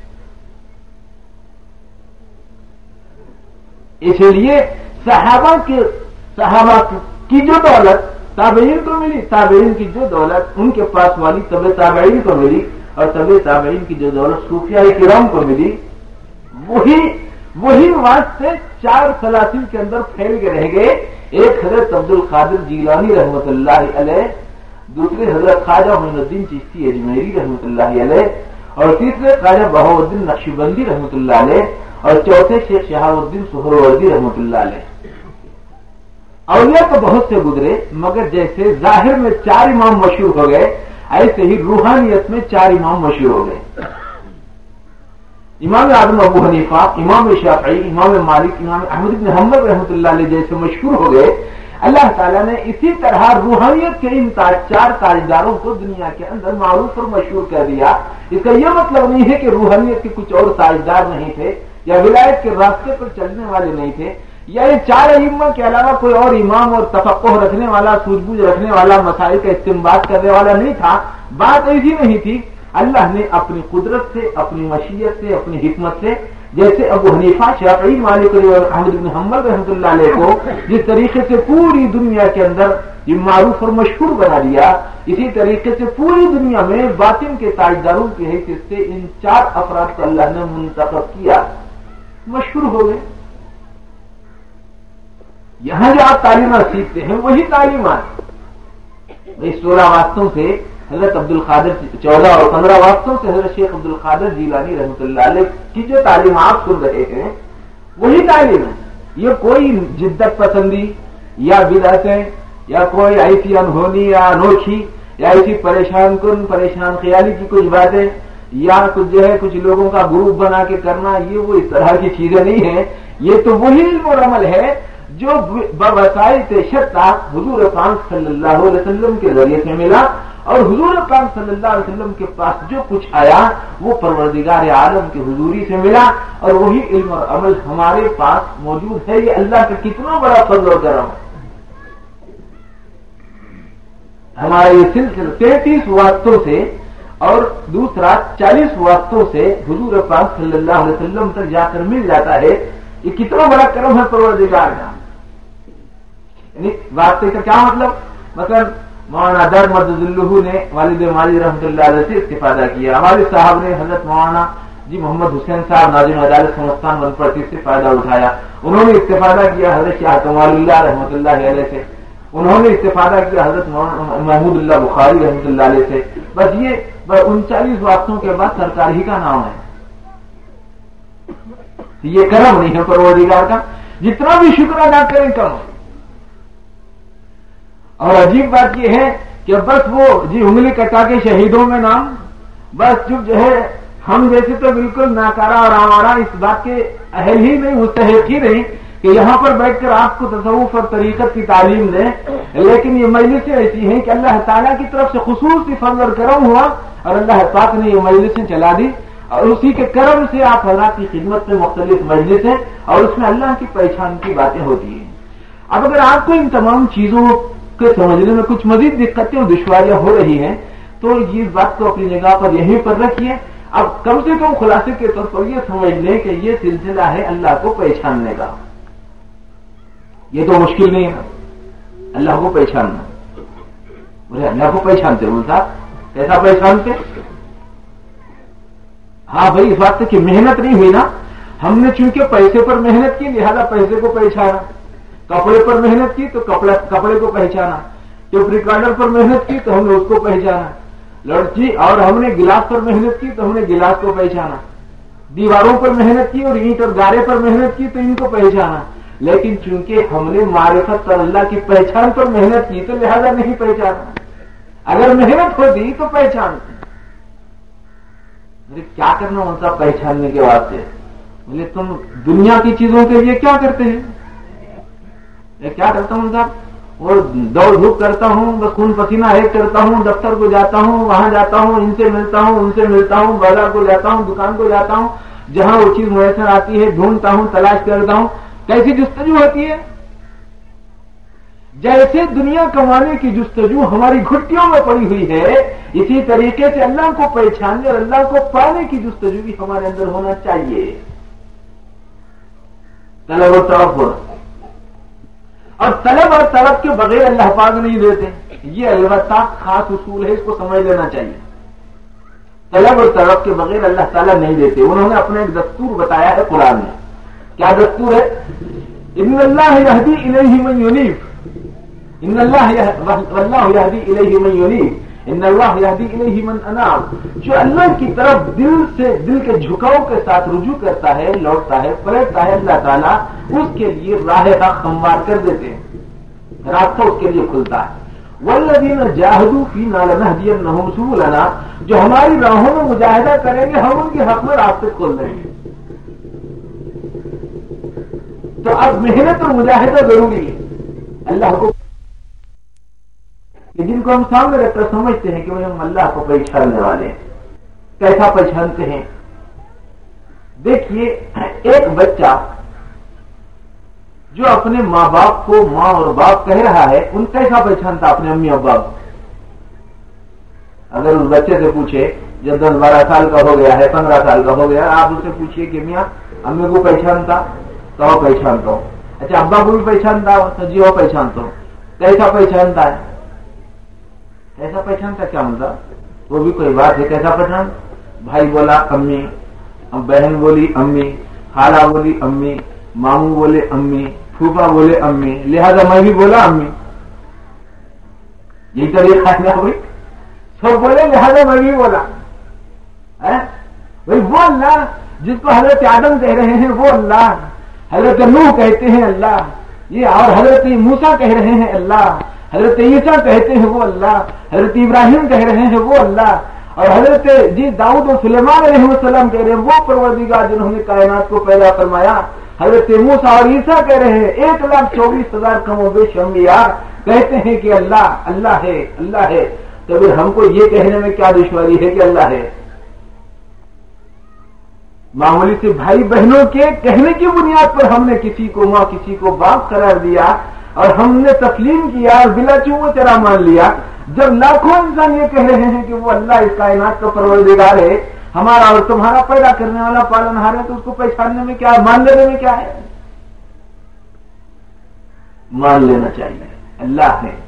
Speaker 2: اس لیے صحابہ کی جو دولت تابعین کو ملی، تابعین کی جو دولت ان کے پاس والی طبع تابعین کو ملی، اور طبع تابعین کی جو دولت صوفیاء کرام کو ملی، وہی واسطے 4 سلاسل کے اندر پھیل کے رہ گئے. ایک حضرت عبد القادر جیلانی رحمۃ اللہ علیہ، دوسرے حضرت خواجہ معین الدین چشتی اجمیری رحمۃ اللہ علیہ، اور تیسرے خواجہ بہاؤالدین نقشبندی رحمۃ اللہ علیہ، اور چوتھے شیخ شہاب الدین سہروردی رحمۃ اللہ علیہ. اولیاء تو بہت سے گزرے، مگر جیسے ظاہر میں 4 امام مشہور ہو گئے، ایسے ہی روحانیت میں 4 امام مشہور ہو گئے. امام اعظم ابو حنیفہ، امام شافعی، امام مالک، امام احمد بن حنبل رحمۃ اللہ علیہ جیسے مشہور ہو گئے. اللہ تعالیٰ نے اسی طرح روحانیت کے ان 4 تاجداروں کو دنیا کے اندر معروف اور مشہور کر دیا. اس کا یہ مطلب نہیں ہے کہ روحانیت کے کچھ اور تاجدار نہیں تھے، یا ولایت کے راستے پر چلنے والے نہیں تھے، یا یہ 4 ائمہ کے علاوہ کوئی اور امام اور تفقہ رکھنے والا، سوجھ بوجھ رکھنے والا، مسائل کا استنباط کرنے والا نہیں تھا. بات ایسی نہیں تھی. اللہ نے اپنی قدرت سے، اپنی مشیت سے، اپنی حکمت سے، جیسے ابو حنیفہ، شافعی، مالک اور احمد بن حنبل رحمۃ اللہ علیہ کو جس طریقے سے پوری دنیا کے اندر یہ معروف اور مشہور بنا دیا، اسی طریقے سے پوری دنیا میں باطن کے تاجداروں کی حیثیت سے ان 4 افراد کو اللہ نے منتخب کیا، مشہور ہو گئے. یہاں جو آپ تعلیمات سیکھتے ہیں وہی تعلیمات 16 واسطوں سے حضرت عبد القادر، 14 اور 15 واسطوں سے حضرت شیخ عبد القادر جیلانی رحمۃ اللہ علیہ کی جو تعلیم آپ سن رہے ہیں وہی تعلیم ہے. یہ کوئی جدت پسندی یا بدعتیں یا کوئی ایسی انہونی یا انوکھی یا ایسی پریشان خیالی کی کچھ باتیں یا کچھ جو ہے کچھ لوگوں کا گروپ بنا کے کرنا، یہ وہ اس طرح کی چیزیں نہیں ہیں. یہ تو وہی علم اور عمل ہے جو بوسائط شتیٰ حضور پاک صلی اللہ علیہ وسلم کے ذریعے سے ملا، اور حضور پاک صلی اللہ علیہ وسلم کے پاس جو کچھ آیا وہ پروردگار عالم کی حضوری سے ملا، اور وہی علم اور عمل ہمارے پاس موجود ہے. یہ اللہ کا کتنا بڑا فضل و کرم ہے. ہمارے یہ سلسلہ 33 واسطوں سے اور دوسرا 40 واسطوں سے حضور پاک صلی اللہ علیہ وسلم تک جا کر مل جاتا ہے. یہ کتنا بڑا کرم ہے پروردگار کا. واسطے کا کیا مطلب مولانا در مدد اللہ نے والد مالی رحمۃ اللہ علیہ سے استفادہ کیا. ہمارے صاحب نے حضرت مولانا جی محمد حسین صاحب ناظم عدالت سمستان بنپرتی سے فائدہ اٹھایا. انہوں نے استفادہ کیا حضرت شاہ کمال اللہ رحمۃ اللہ علیہ سے. انہوں نے استفادہ کیا حضرت محمود اللہ بخاری رحمۃ اللہ علیہ سے. بس یہ 39 واسطوں کے بعد سرکار ہی کا نام ہے. یہ کرم نہیں ہے پروردگار کا، جتنا بھی شکر ادا کریں کم. اور عجیب بات یہ ہے کہ بس وہ جی انگلی کٹا کے شہیدوں میں نام، بس جو ہے ہم جیسے تو بالکل ناکارہ اور آوارہ اس بات کے اہل ہی نہیں، مستحق ہی نہیں کہ یہاں پر بیٹھ کر آپ کو تصوف اور طریقت کی تعلیم دیں. لیکن یہ مجلسیں ایسی ہیں کہ اللہ تعالیٰ کی طرف سے خصوصی فضل اور کرم ہوا، اور اللہ پاک نے یہ مجلسیں چلا دی، اور اسی کے کرم سے آپ حضرات کی خدمت میں مختلف مجلسیں اور اس میں اللہ کی پہچان کی باتیں ہوتی ہیں. اب اگر آپ کو ان تمام چیزوں کے سمجھنے میں کچھ مزید دقتیں اور دشواریاں ہو رہی ہیں تو یہ بات کو اپنی جگہ پر یہیں پر رکھیے. اب کم سے کم خلاصے کے طور پر یہ سمجھ لیں کہ یہ سلسلہ ہے اللہ کو پہچاننے کا. یہ تو مشکل نہیں ہے اللہ کو پہچاننا. بولے اللہ کو پہچانتے بولتا کیسا پہچانتے؟ ہاں بھائی اس بات کی محنت نہیں ہوئی نا. ہم نے چونکہ پیسے پر محنت کی لہذا پیسے کو پہچانا، کپڑے پر محنت کی تو کپڑے کو پہچانا، جب ریکارڈر پر محنت کی تو ہم نے اس کو پہچانا، لڑکی اور ہم نے گلاس پر محنت کی تو ہم نے گلاس کو پہچانا، دیواروں پر محنت کی اور اینٹ اور گارے پر محنت کی تو ان کو پہچانا. لیکن چونکہ ہم نے معرفت اور اللہ کی پہچان پر محنت کی تو لہذا نہیں پہچانا. اگر محنت ہوتی تو پہچانتے. کیا کرنا ہوتا پہچاننے کے واسطے؟ بولے تم دنیا کی چیزوں کے لیے کیا کرتے ہیں؟ کیا کرتا ہوں صاحب وہ دوڑ دھوپ کرتا ہوں، بس خون پسینہ ایک کرتا ہوں، دفتر کو جاتا ہوں، وہاں جاتا ہوں، ان سے ملتا ہوں، ان سے ملتا ہوں، بازار کو جاتا ہوں، دکان کو جاتا ہوں، جہاں وہ چیز میسر آتی ہے ڈھونڈتا ہوں، تلاش کرتا ہوں. کیسی جستجو ہوتی ہے؟ جیسے دنیا کمانے کی جستجو ہماری گھٹیوں میں پڑی ہوئی ہے، اسی طریقے سے اللہ کو پہچاننے اور اللہ کو پانے کی جستجو بھی ہمارے اندر ہونا چاہیے. طلب و طرف اور طلب اور طرف کے بغیر اللہ پاک نہیں دیتے. یہ البتہ خاص اصول ہے، اس کو سمجھ لینا چاہیے. طلب اور طرف کے بغیر اللہ تعالیٰ نہیں دیتے. انہوں نے اپنا ایک دستور بتایا ہے قرآن میں. کیا دستور ہے؟ ان اللہ یہدی الیہ من ینیب، ان اللہ واللہ یہدی الیہ من ینیب، ان اللہ یہدی الیہ من اناب. جو اللہ کی طرف دل سے، دل کے جھکاؤ کے ساتھ رجوع کرتا ہے، لوٹتا ہے، پلٹتا ہے، اللہ تعالیٰ اس کے لیے راہ حق ہموار کر دیتے ہیں، راستہ اس کے لیے کھلتا ہے. والذین جاہدوا فینا لنہدینہم سبلنا، جو ہماری راہوں میں مجاہدہ کریں گے ہم ان کے حق میں راستے کھول دیں گے. تو اب محنت اور مجاہدہ ضروری ہے اللہ کو، جن کو ہم سامنے رکھ کر سمجھتے ہیں کہ وہ ہم اللہ کو پہچاننے والے ہیں. کیسا پہچانتے ہیں؟ دیکھیے، ایک بچہ جو اپنے ماں باپ کو ماں اور باپ کہہ رہا ہے، ان کیسا پہچانتا اپنے امی ابا کو؟ اگر اس بچے سے پوچھے جب 10-12 سال کا ہو گیا ہے، 15 سال کا ہو گیا، آپ اسے پوچھیے کہ میاں امی کو پہچانتا؟ تو وہ پہچانتا ہوں. اچھا ابا کو بھی پہچانتا ہو؟ تو جی وہ پہچانتا ہوں. کیسا پہچانتا ہے؟ کیسا پہچانتا کیا مطلب؟ وہ بھی کوئی بات ہے. کیسا پہچان؟ بھائی بولا امی، بہن بولی امی، خالہ بولی امی، ماموں بولے امی، پھوپا بولے امی، لہذا میں بھی بولا امی. یہی طریقہ ہے نا بھائی، سب بولے لہذا میں بھی بولا. بھائی وہ اللہ جس کو حضرت آدم کہہ رہے ہیں وہ اللہ، حضرت نوح کہتے ہیں اللہ، یہ اور حضرت موسیٰ کہہ رہے ہیں اللہ، حضرت عیسیٰ کہتے ہیں وہ اللہ، حضرت ابراہیم کہہ رہے ہیں وہ اللہ، اور حضرت داؤد اور سلیمان علیہ السلام کہہ رہے ہیں وہ پروردگار جنہوں نے کائنات کو پیدا فرمایا. حضرت موسیٰ اور عیسیٰ کہہ رہے ہیں 1,24,000 کم و بیش انبیاء کہتے ہیں کہ اللہ اللہ ہے، اللہ ہے. تو پھر ہم کو یہ کہنے میں کیا دشواری ہے کہ اللہ ہے؟ معمولی سے بھائی بہنوں کے کہنے کی بنیاد پر ہم نے کسی کو ماں کسی کو باپ قرار دیا اور ہم نے تسلیم کیا اور بلا چوبو چرا مان لیا. جب لاکھوں انسان یہ کہہ رہے ہیں کہ وہ اللہ اس کائنات کا پروردگار ہے، ہمارا اور تمہارا پیدا کرنے والا پالنہار ہے، تو اس کو پہچاننے میں کیا، مان لینے میں کیا ہے؟ مان لینا چاہیے اللہ ہے.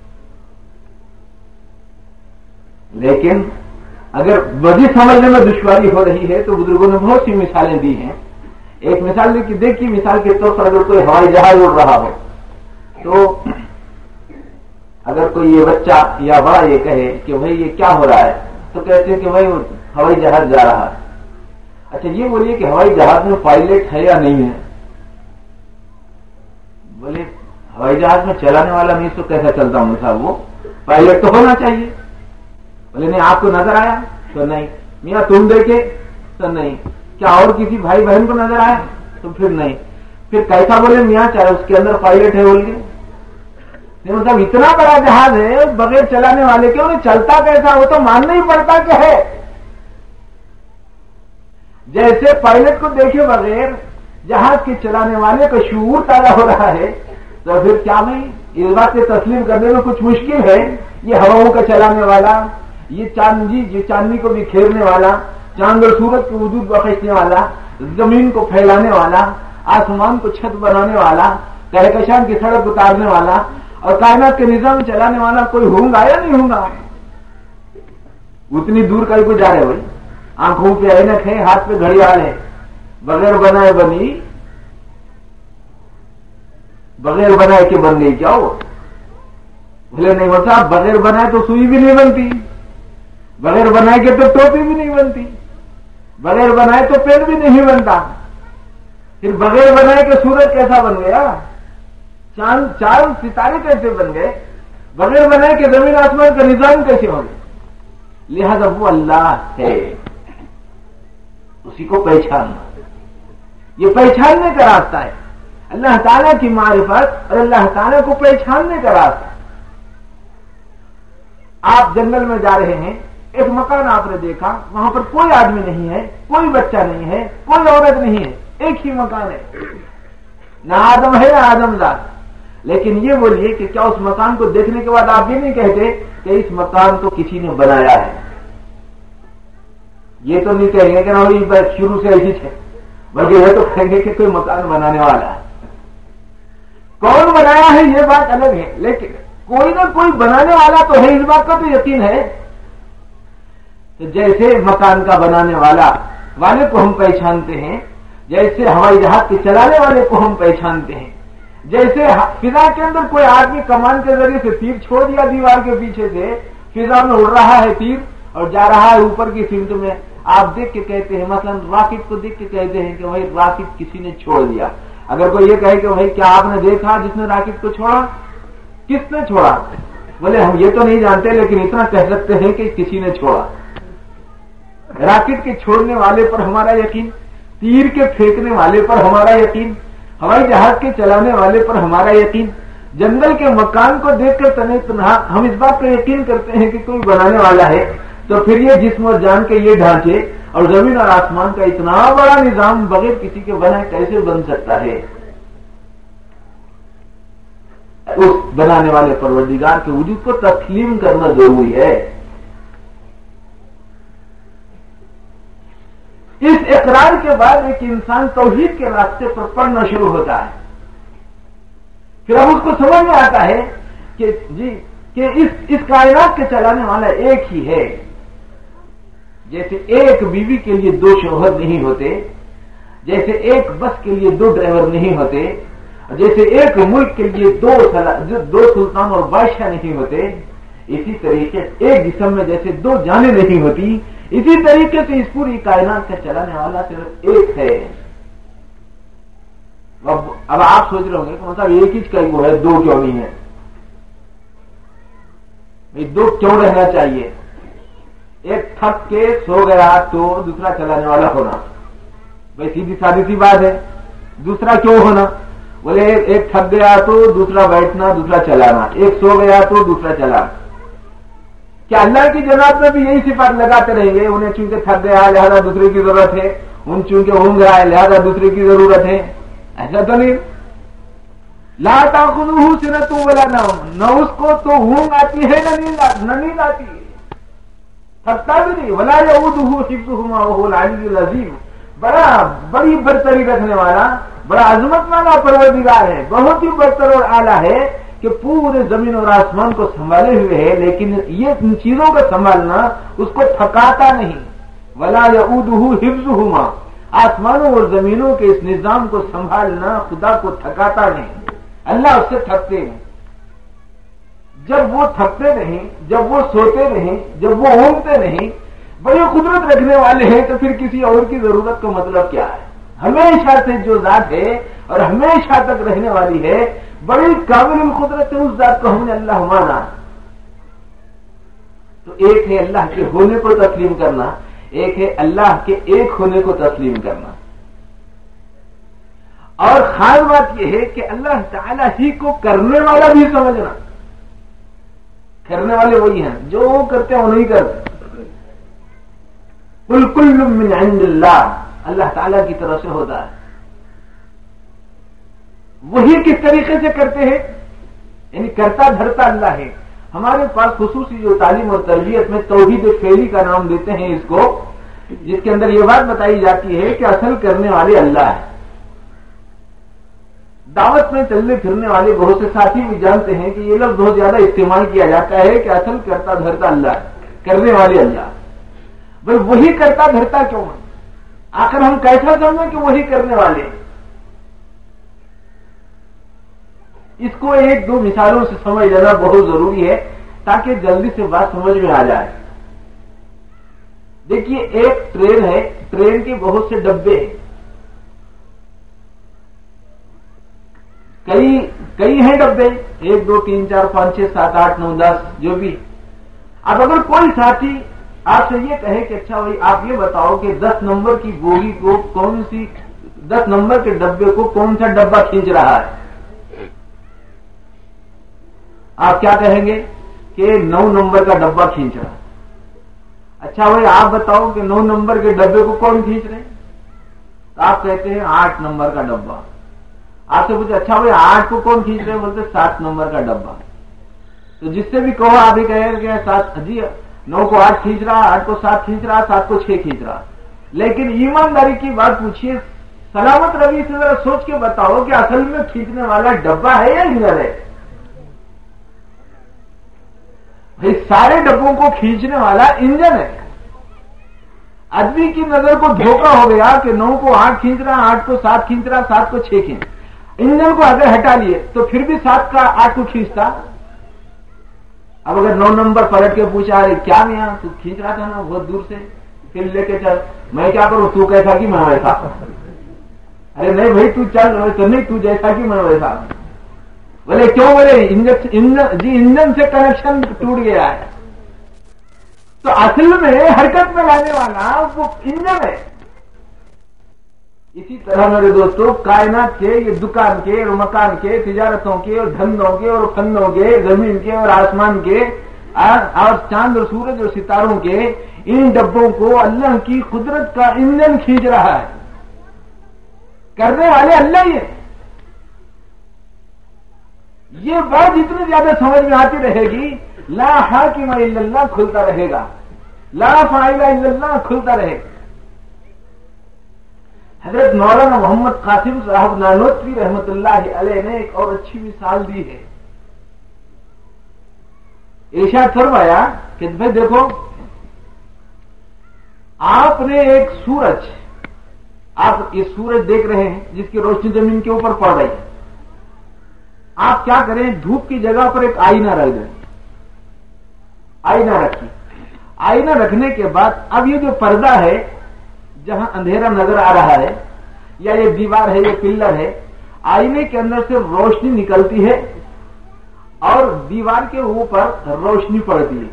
Speaker 2: لیکن اگر وجہ سمجھنے میں دشواری ہو رہی ہے تو بزرگوں نے بہت سی مثالیں دی ہیں. ایک مثال دیکھیے، مثال کے طور پر اگر کوئی ہوائی جہاز اڑ رہا ہو تو اگر کوئی یہ بچہ یا بڑا یہ کہے کہ بھائی یہ کیا ہو رہا ہے، تو کہتے ہیں کہ بھائی ہوائی جہاز جا رہا ہے. اچھا یہ بولیے کہ ہوائی جہاز میں پائلٹ ہے یا نہیں ہے؟ بولے ہوائی جہاز میں چلانے والا نہیں تو کیسا چلتا ہوں صاحب، وہ پائلٹ تو ہونا چاہیے. بولے نہیں آپ کو نظر آیا؟ تو نہیں. میاں تم دیکھے؟ تو نہیں. کیا اور کسی بھائی بہن کو نظر آیا؟ تو پھر نہیں. پھر کیسا بولے میاں چاہے اس کے اندر پائلٹ ہے بول کے؟ مطلب اتنا بڑا جہاز ہے بغیر چلانے والے کے، انہیں چلتا کیسا؟ وہ تو ماننا ہی پڑتا کہ ہے. جیسے پائلٹ کو دیکھے بغیر جہاز کے چلانے والے کا شعور تازہ ہو رہا ہے، تو پھر کیا بھائی اس بات سے تسلیم کرنے میں کچھ مشکل ہے؟ یہ ہواؤں کا چلانے والا، یہ چاندنی کو بھی کھیرنے والا، چاند اور سورج کو وجود بخشنے والا، زمین کو پھیلانے والا، آسمان کو چھت بنانے والا، کہکشان کی سڑک اتارنے والا اور کائنات کے نظام چلانے والا کوئی ہوگا یا نہیں ہوگا؟ اتنی دور کا کوئی جا رہے بھائی، آنکھوں پہ اینک ہے، ہاتھ پہ گھڑیال ہے، بغیر بنائے بنی، بغیر بنائے کے بن گئی کیا وہ؟ بھلے نہیں بتا، بغیر بنائے تو سوئی بھی نہیں بنتی، بغیر بنائے کے تو ٹوپی بھی نہیں بنتی، بغیر بنائے تو پین بھی نہیں بنتا. پھر بغیر بنائے کے سورج کیسا بن گیا؟ چاند ستارے کیسے بن گئے؟ بغیر بنائے کے زمین آسمان کا نظام کیسے ہو گیا؟ لہذا وہ اللہ ہے، اسی کو پہچاننا، یہ پہچاننے کا راستہ ہے. اللہ تعالیٰ کی معرفت اور اللہ تعالیٰ کو پہچاننے کا راستہ. آپ جنگل میں جا رہے ہیں, ایک مکان آپ نے دیکھا, وہاں پر کوئی آدمی نہیں ہے, کوئی بچہ نہیں ہے, کوئی عورت نہیں ہے, ایک ہی مکان ہے, نہ آدم ہے نہ آدم ذات. لیکن یہ بولیے کہ کیا اس مکان کو دیکھنے کے بعد آپ یہ نہیں کہتے کہ اس مکان کو کسی نے بنایا ہے؟ یہ تو نہیں کہیں گے کہ نا شروع سے ایسی ہے, بلکہ یہ تو کہیں گے کہ کوئی مکان بنانے والا ہے. کون بنایا ہے یہ بات الگ ہے, لیکن کوئی نہ کوئی بنانے والا تو ہے, اس بات کا تو یقین ہے. تو جیسے مکان کا بنانے والے کو ہم پہچانتے ہیں, جیسے ہوائی جہاز کے چلانے والے کو ہم پہچانتے ہیں, جیسے فضا کے اندر کوئی آدمی کمان کے ذریعے سے تیر چھوڑ دیا دیوار کے پیچھے سے, فضا میں اڑ رہا ہے تیر اور جا رہا ہے اوپر کی سمت میں, آپ دیکھ کے کہتے ہیں, مثلا راکٹ کو دیکھ کے کہتے ہیں کہ بھائی راکٹ کسی نے چھوڑ دیا. اگر کوئی یہ کہے کہ بھائی کیا آپ نے دیکھا جس نے راکٹ کو چھوڑا, کس نے چھوڑا؟ بولے ہم یہ تو نہیں جانتے, لیکن اتنا کہہ سکتے ہیں کہ کسی نے چھوڑا. راکٹ کے چھوڑنے والے پر ہمارا یقین, تیر کے پھینکنے والے پر ہمارا یقین, ہوائی جہاز کے چلانے والے پر ہمارا یقین, جنگل کے مکان کو دیکھ کر تنہا تنہا ہم اس بات پر یقین کرتے ہیں کہ کوئی بنانے والا ہے. تو پھر یہ جسم اور جان کے یہ ڈھانچے اور زمین اور آسمان کا اتنا بڑا نظام بغیر کسی کے بنائے کیسے بن سکتا ہے؟ اس بنانے والے پروردگار کے وجود کو تسلیم کرنا ضروری ہے. اس اقرار کے بعد ایک انسان توحید کے راستے پر پڑھنا شروع ہوتا ہے. پھر اب اس کو سمجھ میں آتا ہے کہ اس کائنات کے چلانے والا ایک ہی ہے. جیسے ایک بیوی کے لیے دو شوہر نہیں ہوتے, جیسے ایک بس کے لیے دو ڈرائیور نہیں ہوتے, جیسے ایک ملک کے لیے دو سلطان اور بادشاہ نہیں ہوتے, اسی طریقے ایک جسم میں جیسے دو جانیں نہیں ہوتی, اسی طریقے سے اس پوری کائنات کا چلانے والا صرف ایک ہے. اب آپ سوچ رہے ہوں گے کہ مطلب ایک ہی کا وہ ہے, دو کیوں نہیں ہے؟ دو کیوں رہنا چاہیے؟ ایک تھک کے سو گیا تو دوسرا چلانے والا ہونا, بھائی سیدھی سادی سی بات ہے. دوسرا کیوں ہونا؟ بولے ایک تھک گیا تو دوسرا بیٹھنا, دوسرا چلانا, ایک سو گیا تو دوسرا چلانا. کیا اللہ کی جناب میں بھی یہی صفات لگاتے رہیں گے؟ انہیں چونکہ تھک گیا لہذا دوسرے کی ضرورت ہے, ان چونکہ اونگ گیا لہذا دوسرے کی ضرورت ہے. ایسا تو نہیں. لا تاخذہ سنۃ ولا نوم, نہ اس کو تو اونگ آتی ہے نہ نیند آتی ہے, تھکتا بھی نہیں. ولا یعودہ حفظہما وہو العلی العظیم, بڑی برتری رکھنے والا, بڑا عظمت والا پروردگار ہے, بہت ہی برتر اور اعلیٰ ہے کہ پورے زمین اور آسمان کو سنبھالے ہوئے ہے, لیکن یہ ان چیزوں کا سنبھالنا اس کو تھکاتا نہیں. ولا یعودہ حفظہما, آسمانوں اور زمینوں کے اس نظام کو سنبھالنا خدا کو تھکاتا نہیں. اللہ اس سے تھکتے ہیں. جب وہ تھکتے نہیں, جب وہ سوتے نہیں, جب وہ اونگتے نہیں, بڑی قدرت رکھنے والے ہیں, تو پھر کسی اور کی ضرورت کا مطلب کیا ہے؟ ہمیشہ سے جو ذات ہے اور ہمیشہ تک رہنے والی ہے, بڑی کامل القدرت ہے, اس ذات کو ہم نے اللہ مانا. تو ایک ہے اللہ کے ہونے کو تسلیم کرنا, ایک ہے اللہ کے ایک ہونے کو تسلیم کرنا. اور خاص بات یہ ہے کہ اللہ تعالی ہی کو کرنے والا بھی سمجھنا. کرنے والے وہی ہیں جو کرتے ہیں وہ نہیں کرتے. قل کل من عند اللہ, اللہ تعالیٰ کی طرف سے ہوتا ہے. وہی کس طریقے سے کرتے ہیں؟ یعنی کرتا دھرتا اللہ ہے. ہمارے پاس خصوصی جو تعلیم اور تربیت میں توحید فعلی کا نام دیتے ہیں اس کو, جس کے اندر یہ بات بتائی جاتی ہے کہ اصل کرنے والے اللہ ہے. دعوت میں چلنے پھرنے والے بہت سے ساتھی بھی جانتے ہیں کہ یہ لفظ بہت زیادہ استعمال کیا جاتا ہے کہ اصل کرتا دھرتا اللہ ہے, کرنے والے اللہ. بھائی وہی کرتا دھرتا کیوں ہے؟ آخر ہم کیسا سمجھیں کہ وہی کرنے والے؟ اس کو ایک دو مثالوں سے سمجھ لینا بہت ضروری ہے تاکہ جلدی سے بات سمجھ میں آ جائے. دیکھیے ایک ٹرین ہے, ٹرین کے بہت سے ڈبے ہیں, کئی ہیں ڈبے, 1 2 3 4 5 6 7 8 9 10 جو بھی. اب اگر کوئی ساتھی آپ سے یہ کہے کہ اچھا بھائی آپ یہ بتاؤ کہ 10 نمبر کی بوگی کو کون سی 10 नंबर के डब्बे को कौन सा डब्बा खींच रहा है? आप क्या कहेंगे कि 9 नंबर का डब्बा खींच रहा है। अच्छा भाई आप बताओ कि 9 नंबर के डब्बे को कौन खींच रहे हैं? तो आप कहते हैं 8 नंबर का डब्बा। आपसे पूछे अच्छा भाई 8 को कौन खींच रहे हैं? बोलते 7 नंबर का डब्बा। तो जिससे भी कहो आप ही कहेंगे 7 जी 9 को 8 खींच रहा, 8 को 7 खींच रहा, 7 को 6 खींच रहा। लेकिन ईमानदारी की बात पूछिए, सलामत रवि से जरा सोच के बताओ कि असल में खींचने वाला डब्बा है या इंजन है? भाई सारे डब्बों को खींचने वाला इंजन है। आदमी की नजर को धोखा हो गया कि 9 को 8 खींच रहा, 8 को 7 खींच रहा, 7 को 6 खींच। इंजन को अगर हटा लिए तो फिर भी 7 का 8 को खींचता। अब अगर 9 नंबर पलट के पूछा अरे क्या मियां तू खींच रहा था ना बहुत दूर से, फिर लेके चल, मैं क्या करूं तू कैसा कि मैं वैसा। अरे नहीं भाई तू चल तो नहीं, तू जैसा कि मैं वैसा। बोले क्यों? बोले इंजन से कनेक्शन टूट गया है। तो असल में हरकत में लाने वाला वो इंजन है। इसी तरह मेरे दोस्तों कायनात के ये दुकान के और मकान के, तिजारतों के और धंधों के और फंदों के, जमीन के और आसमान के और चांद और सूरज और सितारों के, इन डब्बों को अल्लाह की कुदरत का इंजन खींच रहा है। करने वाले अल्लाह ही है। ये बात जितनी ज्यादा समझ में आती रहेगी, ला हाकिम इल्लल्लाह खुलता रहेगा, ला फाइला इल्लल्लाह खुलता रहेगा। हजरत मौलाना मोहम्मद कासिम साहब नानोतवी रहमतुल्लाह अलैह ने एक और अच्छी मिसाल दी है। इरशाद फरमाया कि भाई देखो आपने एक सूरज, आप ये सूरज देख रहे हैं जिसकी रोशनी जमीन के ऊपर पड़ रही है। आप क्या करें, धूप की जगह पर एक आईना रख दें। आईना रखिए। आईना रखने के बाद अब ये जो पर्दा है जहां अंधेरा नजर आ रहा है, या ये दीवार है, ये पिल्लर है, आईने के अंदर से रोशनी निकलती है और दीवार के ऊपर रोशनी पड़ती है।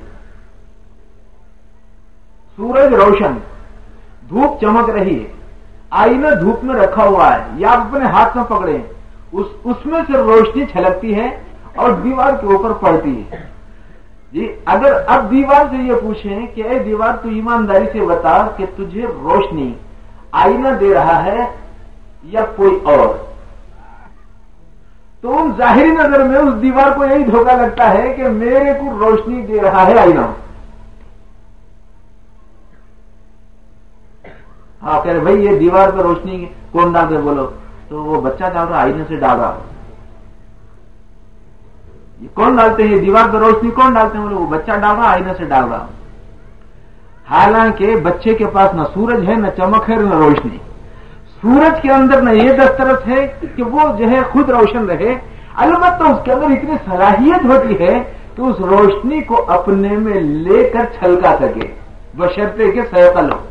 Speaker 2: सूरज रोशन, धूप चमक रही है, आईना धूप में रखा हुआ है या आप अपने हाथ में पकड़े हैं, उसमें से रोशनी छलकती है और दीवार के ऊपर पड़ती है। जी अगर अब दीवार से ये पूछें कि ए दीवार तू ईमानदारी से बता कि तुझे रोशनी आईना दे रहा है या कोई और, तो उन जाहिरी नजर में उस दीवार को यही धोखा लगता है कि मेरे को रोशनी दे रहा है आईना। हाँ कह रहे भाई ये दीवार पर रोशनी कौन डाल दे, बोलो तो वो बच्चा डाल रहा, आईने से डाल रहा। ये कौन डालते हैं दीवार पर रोशनी, कौन डालते हैं? बोले वो बच्चा डाल रहा, आईने से डाल रहा। हालांकि बच्चे के पास न सूरज है, न चमक है, न रोशनी। सूरज के अंदर न ये दस्तरस है कि वो जो है खुद रोशन रहे, अलबत्ता उसके अंदर इतनी सलाहियत होती है कि उस रोशनी को अपने में लेकर छलका सके, बशर्ते के सैकल हो,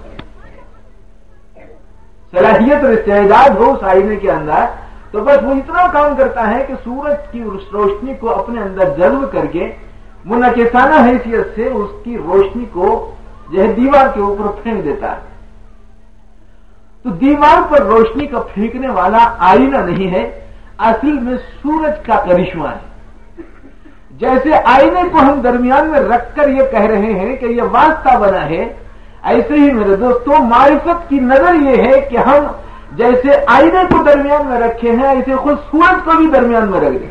Speaker 2: सलाहियत और इस्तेदाद हो उस आईने के अंदर। तो बस वो इतना काम करता है कि सूरज की उस रोशनी को अपने अंदर जज्ब करके मुनकिसाना हैसियत से उसकी रोशनी को जो है दीवार के ऊपर फेंक देता है। तो दीवार पर रोशनी का फेंकने वाला आईना नहीं है, असल में सूरज का करिश्मा है। जैसे आईने को हम दरमियान में रखकर ये कह रहे हैं कि ये वास्ता बना है, ऐसे ही मेरे दोस्तों मारिफत की नजर ये है कि हम जैसे आईने को दरमियान में रखे हैं, ऐसे खुद सूरज को भी दरमियान में रख दें।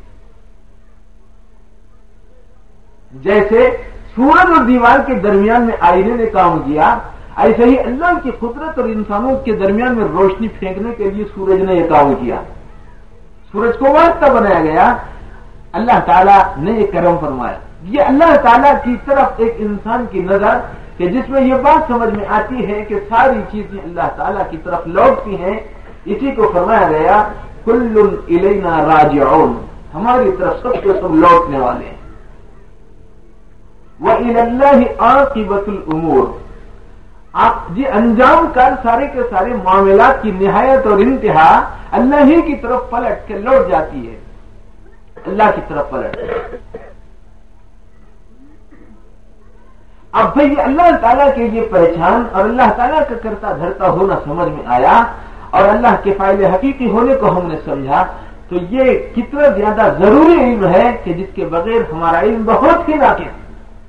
Speaker 2: जैसे सूरज और दीवार के दरमियान में आईने ने काम किया, ऐसे ही अल्लाह की कुदरत और इंसानों के दरमियान में रोशनी फेंकने के लिए सूरज ने यह काम किया। सूरज को वास्ता बनाया गया, अल्लाह ताला ने एक करम फरमाया। ये अल्लाह ताला की तरफ एक इंसान की नजर कि जिसमें यह बात समझ में आती है कि सारी चीजें अल्लाह ताला की तरफ लौटती हैं, इसी को फरमाया गया कुल्लुन इलैना राजिऊन, हमारी तरफ सब के सब लौटने वाले हैं। व इलल्लाहि आकिबतुल उमूर, आप जी अंजाम कर सारे के सारे मामलात की निहायत और इंतहा अल्लाह ही की तरफ पलट के लौट जाती है, अल्लाह की तरफ पलट। अब भाई अल्लाह ताला के ये पहचान और अल्लाह ताला का करता धरता होना समझ में आया। اور اللہ کے فائل حقیقی ہونے کو ہم نے سمجھا تو یہ کتنا زیادہ ضروری علم ہے کہ جس کے بغیر ہمارا علم بہت ہی ناقص ہے۔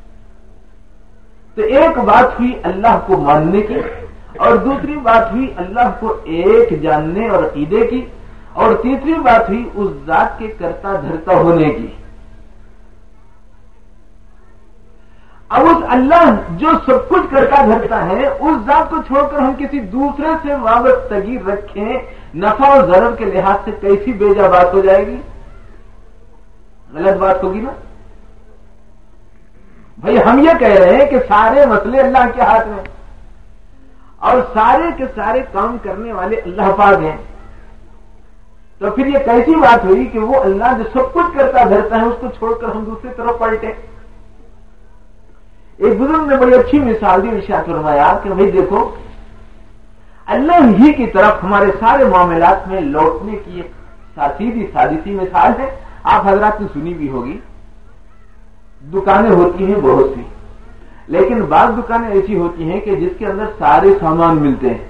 Speaker 2: تو ایک بات ہوئی اللہ کو ماننے کی، اور دوسری بات ہوئی اللہ کو ایک جاننے اور عقیدے کی، اور تیسری بات ہوئی اس ذات کے کرتا دھرتا ہونے کی۔ اب اس اللہ جو سب کچھ کرتا دھرتا ہے اس ذات کو چھوڑ کر ہم کسی دوسرے سے وابستگی رکھیں، نفع اور ضرر کے لحاظ سے کیسی بیجا بات ہو جائے گی؟ غلط بات ہوگی نا بھائی۔ ہم یہ کہہ رہے ہیں کہ سارے مسئلے اللہ کے ہاتھ میں اور سارے کے سارے کام کرنے والے اللہ پاک ہیں، تو پھر یہ کیسی بات ہوئی کہ وہ اللہ جو سب کچھ کرتا دھرتا ہے اس کو چھوڑ کر ہم دوسری طرف پلٹیں؟ ایک بزرگ نے بڑی اچھی مثال دی، ارشاد فرمایا کہ بھائی دیکھو اللہ ہی کی طرف ہمارے سارے معاملات میں لوٹنے کی ایک سیدھی سادی سی مثال ہے، آپ حضرات نے سنی بھی ہوگی۔ دکانیں ہوتی ہیں بہت سی، لیکن بعض دکانیں ایسی ہوتی ہیں کہ جس کے اندر سارے سامان ملتے ہیں،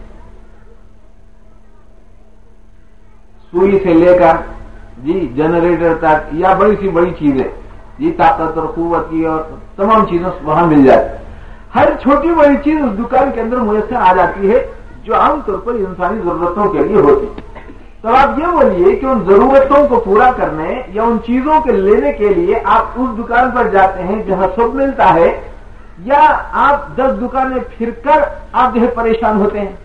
Speaker 2: سوئی سے لے کر جنریٹر تک یا بڑی سی بڑی چیزیں طاقت اور قوت کی اور تمام چیزیں وہاں مل جاتی۔ ہر چھوٹی بڑی چیز اس دکان کے اندر میسر آ جاتی ہے جو عام طور پر انسانی ضرورتوں کے لیے ہوتی۔ تو آپ یہ بولیے کہ ان ضرورتوں کو پورا کرنے یا ان چیزوں کے لینے کے لیے آپ اس دکان پر جاتے ہیں جہاں سب ملتا ہے، یا آپ 10 دکانیں پھر کر آپ جو ہے پریشان ہوتے ہیں؟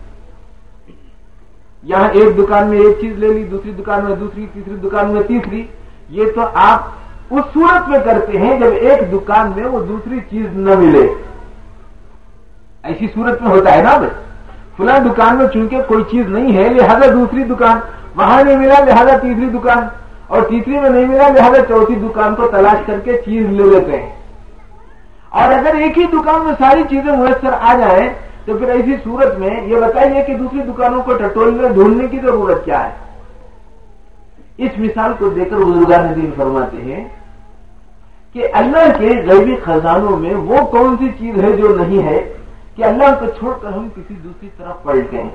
Speaker 2: یہاں ایک دکان میں ایک چیز لے لی، دوسری دکان میں دوسری، تیسری دکان میں تیسری۔ یہ تو آپ اس صورت میں کرتے ہیں جب ایک دکان میں وہ دوسری چیز نہ ملے۔ ایسی صورت میں ہوتا ہے نا بھائی، فلاں دکان میں چونکہ کوئی چیز نہیں ہے لہذا دوسری دکان، وہاں نہیں ملا لہذا تیسری دکان، اور تیسری میں نہیں ملا لہذا چوتھی دکان کو تلاش کر کے چیز لے لیتے ہیں۔ اور اگر ایک ہی دکان میں ساری چیزیں میسر آ جائیں تو پھر ایسی صورت میں یہ بتائیے کہ دوسری دکانوں کو ٹٹولنے ڈھونڈنے کی ضرورت کیا ہے؟ اس مثال کو دے کر بزرگان دین فرماتے ہیں کہ اللہ کے غیبی خزانوں میں وہ کون سی چیز ہے جو نہیں ہے کہ اللہ کو چھوڑ کر ہم کسی دوسری طرف پلٹ گئے؟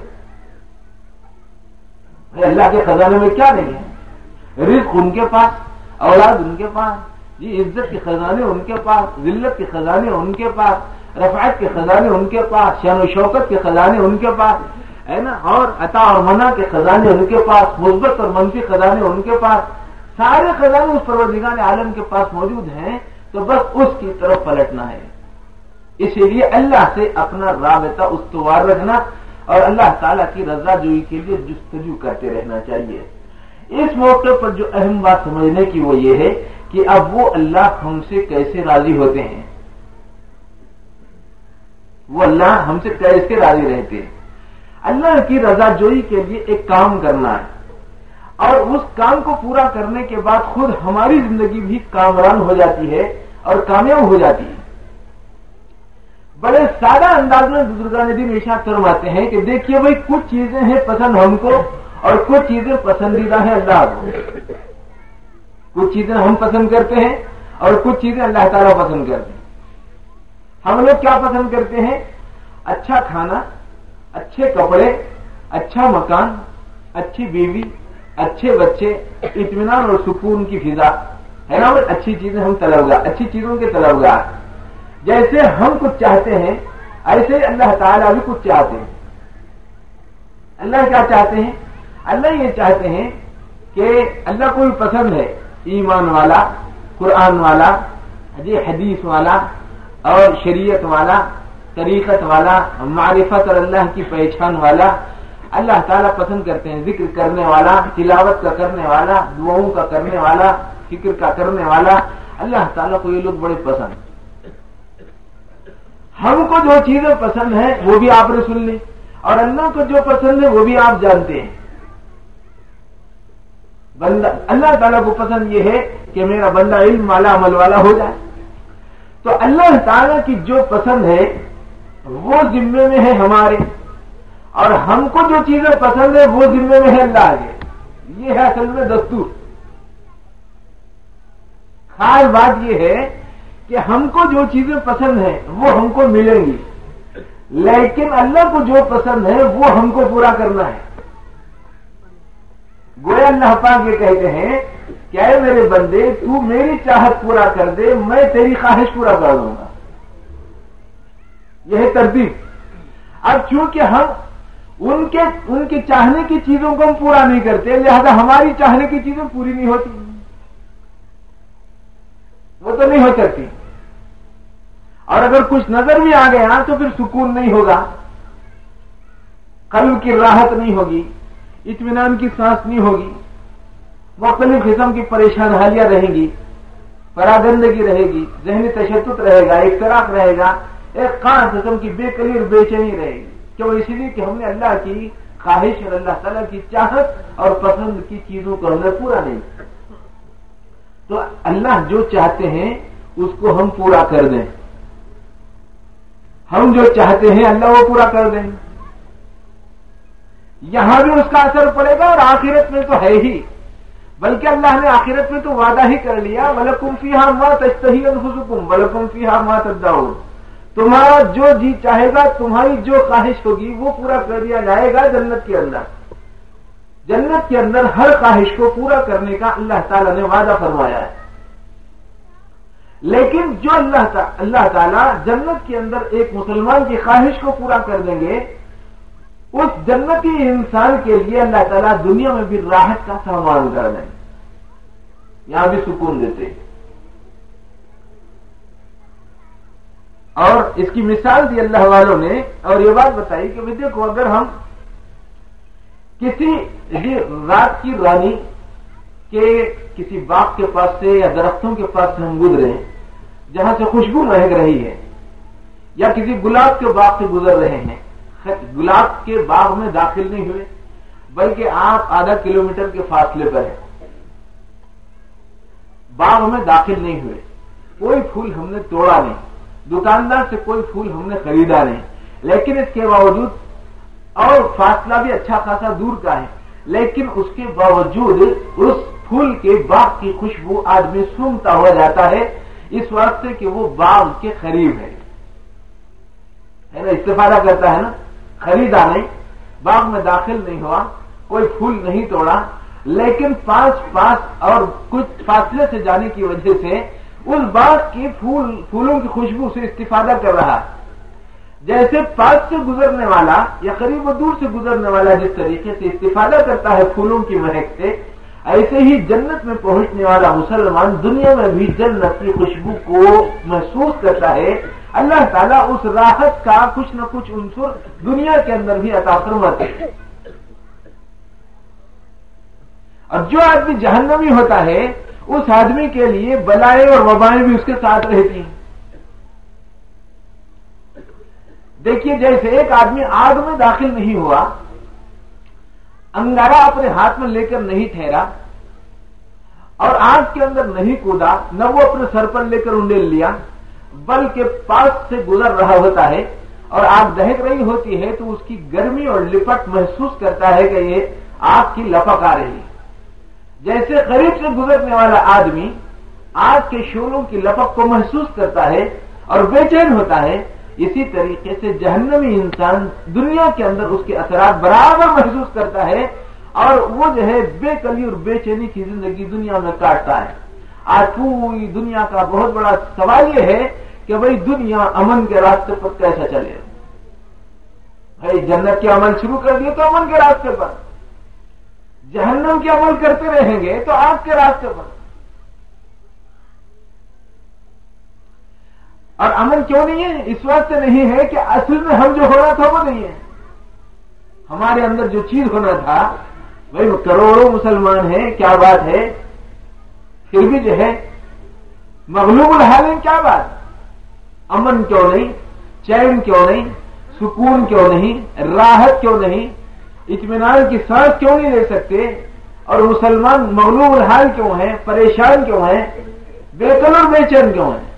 Speaker 2: اللہ کے خزانے میں کیا نہیں ہے؟ رزق ان کے پاس، اولاد ان کے پاس، عزت کے خزانے ان کے پاس، ذلت کے خزانے ان کے پاس، رفعت کے خزانے ان کے پاس، شان و شوکت کے خزانے ان کے پاس ہے نا، اور عطا اور منع کے خزانے ان کے پاس، مثبت اور منفی خزانے ان کے پاس، سارے خزانے اس پروردگار عالم کے پاس موجود ہیں۔ تو بس اس کی طرف پلٹنا ہے۔ اسی لیے اللہ سے اپنا رابطہ استوار رکھنا اور اللہ تعالیٰ کی رضا جوئی کے لیے جستجو کرتے رہنا چاہیے۔ اس موقع پر جو اہم بات سمجھنے کی وہ یہ ہے کہ اب وہ اللہ ہم سے کیسے راضی ہوتے ہیں، وہ اللہ ہم سے کیسے راضی رہتے ہیں۔ اللہ کی رضا جوئی کے لیے ایک کام کرنا ہے، اور اس کام کو پورا کرنے کے بعد خود ہماری زندگی بھی کامران ہو جاتی ہے اور کامیاب ہو جاتی ہے۔ بڑے سادہ انداز میں بزرگان دین ارشاد فرماتے ہیں کہ دیکھیے بھائی، کچھ چیزیں ہیں پسند ہم کو اور کچھ چیزیں پسندیدہ ہیں اللہ کو۔ کچھ چیزیں ہم پسند کرتے ہیں اور کچھ چیزیں اللہ تعالیٰ پسند کرتے ہیں۔ ہم لوگ کیا پسند کرتے ہیں؟ اچھا کھانا، اچھے کپڑے، اچھا مکان، اچھی بیوی، اچھے بچے، اطمینان اور سکون کی فضا ہے نا۔ اچھی چیزیں ہم طلبگار، اچھی چیزوں کے طلبگار۔ جیسے ہم کچھ چاہتے ہیں ایسے اللہ تعالیٰ بھی کچھ چاہتے ہیں۔ اللہ کیا چاہتے ہیں؟ اللہ یہ چاہتے ہیں کہ اللہ کو بھی پسند ہے ایمان والا، قرآن والا، حدیث والا اور شریعت والا، طریقت والا، معرفت اور اللہ کی پہچان والا۔ اللہ تعالیٰ پسند کرتے ہیں ذکر کرنے والا، تلاوت کا کرنے والا، دعاؤں کا کرنے والا، فکر کا کرنے والا۔ اللہ تعالیٰ کو یہ لوگ بڑے پسند۔ ہم کو جو چیزیں پسند ہیں وہ بھی آپ نے سن لی، اور اللہ کو جو پسند ہے وہ بھی آپ جانتے ہیں۔ بندہ اللہ تعالیٰ کو پسند یہ ہے کہ میرا بندہ علم والا، عمل والا ہو جائے۔ تو اللہ تعالیٰ کی جو پسند ہے وہ ذمے میں ہے ہمارے، اور ہم کو جو چیزیں پسند ہے وہ ذمے میں ہے اللہ کے۔ یہ ہے اصل میں دستور۔ خاص بات یہ ہے کہ ہم کو جو چیزیں پسند ہیں وہ ہم کو ملیں گی، لیکن اللہ کو جو پسند ہے وہ ہم کو پورا کرنا ہے۔ گویا اللہ پاک یہ کہتے ہیں کہ اے میرے بندے تو میری چاہت پورا کر دے، میں تیری خواہش پورا کر دوں گا. یہ ہے ترتیب. اب چونکہ ہم ان کے چاہنے کی چیزوں کو ہم پورا نہیں کرتے، لہذا ہماری چاہنے کی چیزیں پوری نہیں ہوتی، وہ تو نہیں ہو سکتی. اور اگر کچھ نظر بھی آ گیا تو پھر سکون نہیں ہوگا، قلب کی راحت نہیں ہوگی، اطمینان کی سانس نہیں ہوگی، مختلف قسم کی پریشان حالیاں رہیں گی، پراگندگی رہے گی، ذہنی تشدد رہے گا، اختراق رہے گا، ایک خاص قسم کی بے قلی اور بے چینی رہے گی. کیوں؟ اسی لیے کہ ہم نے اللہ کی خواہش اور اللہ تعالیٰ کی چاہت اور پسند کی چیزوں کو ہم نے پورا نہیں کیا. تو اللہ جو چاہتے ہیں اس کو ہم پورا کر دیں، ہم جو چاہتے ہیں اللہ وہ پورا کر دیں. یہاں بھی اس کا اثر پڑے گا اور آخرت میں تو ہے ہی، بلکہ اللہ نے آخرت میں تو وعدہ ہی کر لیا، وَلَكُمْ فِيهَا مَا تَشْتَهِي أَنفُسُكُمْ وَلَكُمْ فِيهَا مَا تَدَّعُونَ. تمہارا جو جی چاہے گا، تمہاری جو خواہش ہوگی وہ پورا کر دیا جائے گا جنت کے اندر. جنت کے اندر ہر خواہش کو پورا کرنے کا اللہ تعالیٰ نے وعدہ فرمایا ہے. لیکن جو اللہ تعالیٰ جنت کے اندر ایک مسلمان کی خواہش کو پورا کر دیں گے، اس جنتی انسان کے لیے اللہ تعالیٰ دنیا میں بھی راحت کا سامان کر دیں گے، یہاں بھی سکون دیتے ہیں. اور اس کی مثال دی اللہ والوں نے اور یہ بات بتائی کہ دیکھو اگر ہم کسی رات کی رانی کے کسی باغ کے پاس سے یا درختوں کے پاس سے ہم گزرے جہاں سے خوشبو مہک رہی ہے، یا کسی گلاب کے باغ سے گزر رہے ہیں، گلاب کے باغ میں داخل نہیں ہوئے بلکہ آپ آدھا کلومیٹر کے فاصلے پر ہیں، باغ میں داخل نہیں ہوئے، کوئی پھول ہم نے توڑا نہیں، دکاندار سے کوئی پھول ہم نے خریدا نہیں، لیکن اس کے باوجود اور فاصلہ بھی اچھا خاصا دور کا ہے، لیکن اس کے باوجود اس پھول کے باغ کی خوشبو آدمی سونگتا ہوا جاتا ہے، اس واسطے کہ وہ باغ کے قریب ہے نا، استفادہ کرتا ہے نا، خریدا نہیں، باغ میں داخل نہیں ہوا، کوئی پھول نہیں توڑا، لیکن پاس اور کچھ فاصلے سے جانے کی وجہ سے اس باغ کی پھولوں کی خوشبو سے استفادہ کر رہا ہے. جیسے پاس سے گزرنے والا یا قریب و دور سے گزرنے والا جس طریقے سے استفادہ کرتا ہے پھولوں کی مہک سے، ایسے ہی جنت میں پہنچنے والا مسلمان دنیا میں بھی جنت کی خوشبو کو محسوس کرتا ہے. اللہ تعالیٰ اس راحت کا کچھ نہ کچھ عنصر دنیا کے اندر بھی عطا فرماتے ہیں. اور جو آدمی جہنمی ہوتا ہے اس آدمی کے لیے بلائیں اور وبائیں بھی اس کے ساتھ رہتی ہیں. دیکھیے جیسے ایک آدمی آگ میں داخل نہیں ہوا، انگارہ اپنے ہاتھ میں لے کر نہیں ٹھہرا اور آگ کے اندر نہیں کودا، نہ وہ اپنے سر پر لے کر انڈیل لیا، بلکہ پاس سے گزر رہا ہوتا ہے اور آگ دہک رہی ہوتی ہے تو اس کی گرمی اور لپٹ محسوس کرتا ہے کہ یہ آگ کی لپک آ رہی ہے. جیسے قریب سے گزرنے والا آدمی آگ کے شعلوں کی لپک کو محسوس کرتا ہے اور بے چین ہوتا ہے، اسی طریقے سے جہنمی انسان دنیا کے اندر اس کے اثرات برابر محسوس کرتا ہے اور وہ جو ہے بے کلی اور بے چینی کی زندگی دنیا میں کاٹتا ہے. آج پوری دنیا کا بہت بڑا سوال یہ ہے کہ بھئی دنیا امن کے راستے پر کیسا چلے. بھائی جنت کے عمل شروع کر دیے تو امن کے راستے پر، جہنم کے عمل کرتے رہیں گے تو آگ کے راستے پر. اور امن کیوں نہیں ہے؟ اس وقت سے نہیں ہے کہ اصل میں ہم جو ہونا تھا وہ نہیں ہے. ہمارے اندر جو چیز ہونا تھا، بھائی کروڑوں مسلمان ہیں، کیا بات ہے، پھر بھی جو ہے مغلوب الحال ہے، کیا بات، امن کیوں نہیں، چین کیوں نہیں، سکون کیوں نہیں، راحت کیوں نہیں، اطمینان کی سانس کیوں نہیں لے سکتے، اور مسلمان مغلوب الحال کیوں ہیں، پریشان کیوں ہیں، بے قل اور بے چین کیوں ہیں؟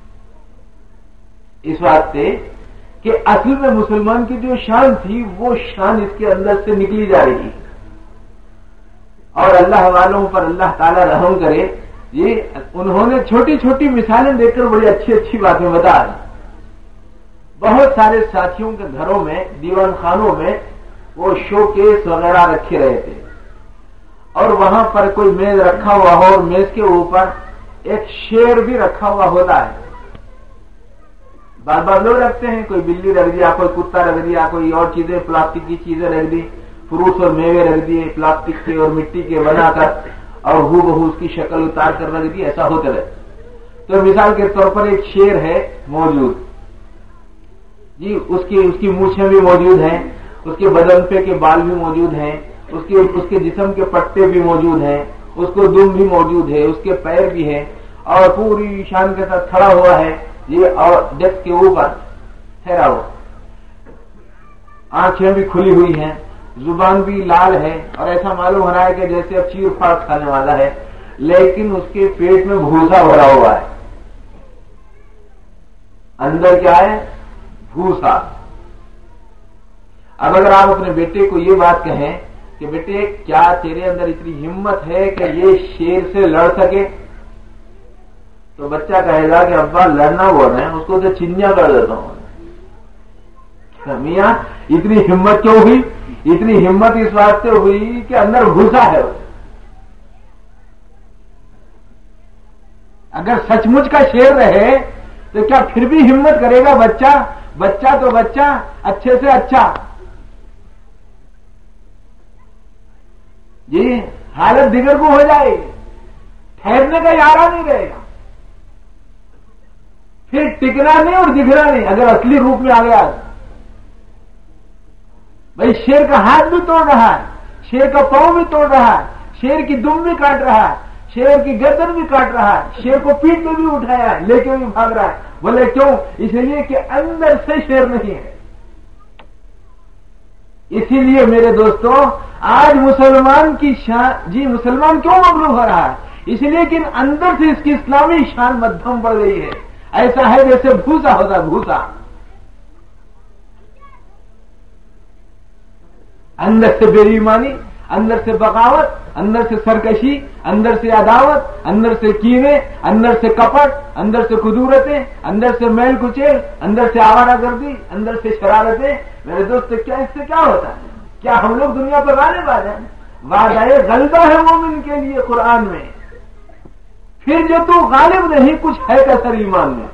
Speaker 2: اس واسطے کہ اصل میں مسلمان کی جو شان تھی وہ شان اس کے اندر سے نکلی جا رہی ہے. اور اللہ والوں پر اللہ تعالی رحم کرے، یہ انہوں نے چھوٹی چھوٹی مثالیں دے کر بڑی اچھی اچھی باتیں بتا دی. بہت سارے ساتھیوں کے گھروں میں، دیوان خانوں میں وہ شو کیس وغیرہ رکھے رہے تھے اور وہاں پر کوئی میز رکھا ہوا ہو اور میز کے اوپر ایک شیر بھی رکھا ہوا ہوتا ہے. بار بار لوگ رکھتے ہیں, کوئی بلی رکھ دیا, کوئی کتا رکھ دیا, کوئی اور چیزیں پلاسٹک کی چیزیں رکھ دی, فروٹس اور میوے رکھ دیے پلاسٹک کے اور مٹی کے بنا کر, اور ہو بہو اس کی شکل اتار کر رکھ دی. ایسا ہوتا رہے. تو مثال کے طور پر ایک شیر ہے موجود جی, اس کی مونچھیں بھی موجود ہیں, اس کے بدن پہ کے بال بھی موجود ہیں, اس کے جسم کے پٹے بھی موجود ہیں, اس کو دم بھی موجود ہے, اس کے پیر بھی ہیں, اور پوری شان کے ساتھ کھڑا ہوا ہے یہ, اور ڈیسک کے اوپر ٹھہرا ہوا, آنکھیں بھی کھلی ہوئی ہیں, زبان بھی لال ہے, اور ایسا معلوم ہو رہا ہے کہ جیسے اب چیر پھاڑ کھانے والا ہے, لیکن اس کے پیٹ میں بھوسا بھرا ہوا ہے. اندر کیا ہے؟ بھوسا. اب اگر آپ اپنے بیٹے کو یہ بات کہیں کہ بیٹے کیا تیرے اندر اتنی ہمت ہے کہ یہ شیر سے لڑ سکے, تو بچہ کہے گا کہ ابا لڑنا بول رہے ہیں, اس کو تو چنیا کر دیتا ہوں. میاں اتنی ہمت کیوں ہوئی؟ اتنی ہمت اس واسطے ہوئی کہ اندر گھسا ہے. اگر سچ مچ کا شیر رہے تو کیا پھر بھی ہمت کرے گا بچہ؟ بچہ تو بچہ, اچھے سے اچھا جی, حالت دیگر کو ہو جائے گی, ٹھہرنے کا یارہ نہیں رہے گا, پھر ٹکنا نہیں اور دکھنا نہیں. اگر اصلی روپ میں آ گیا بھائی, شیر کا ہاتھ بھی توڑ رہا ہے, شیر کا پاؤں بھی توڑ رہا ہے, شیر کی دم بھی کاٹ رہا ہے, شیر کی گردن بھی کاٹ رہا ہے, شیر کو پیٹ میں بھی اٹھایا ہے, لے کے بھی بھاگ رہا ہے. بولے کیوں؟ اس لیے کہ اندر سے شیر نہیں ہے. اسی لیے میرے دوستوں, آج مسلمان کی شان جی, مسلمان کیوں مغلوب ہو رہا ہے؟ اس لیے کہ اندر سے اس کی اسلامی شان مدھم بڑھ گئی ہے. ایسا ہے جیسے بھوسا ہوتا, بھوسا. اندر سے بے ایمانی, اندر سے بغاوت, اندر سے سرکشی, اندر سے عداوت, اندر سے کینے, اندر سے کپٹ, اندر سے کدورتیں, اندر سے میل کچیل, اندر سے آوارہ گردی, اندر سے شرارتیں. میرے دوست کیا اس سے کیا ہوتا ہے؟ کیا ہم لوگ دنیا پر غالب آ جائیں؟ وعدہ غلبہ ہے مومن کے لیے قرآن میں. پھر جو تو غالب نہیں, کچھ ہے کثر ایمان میں.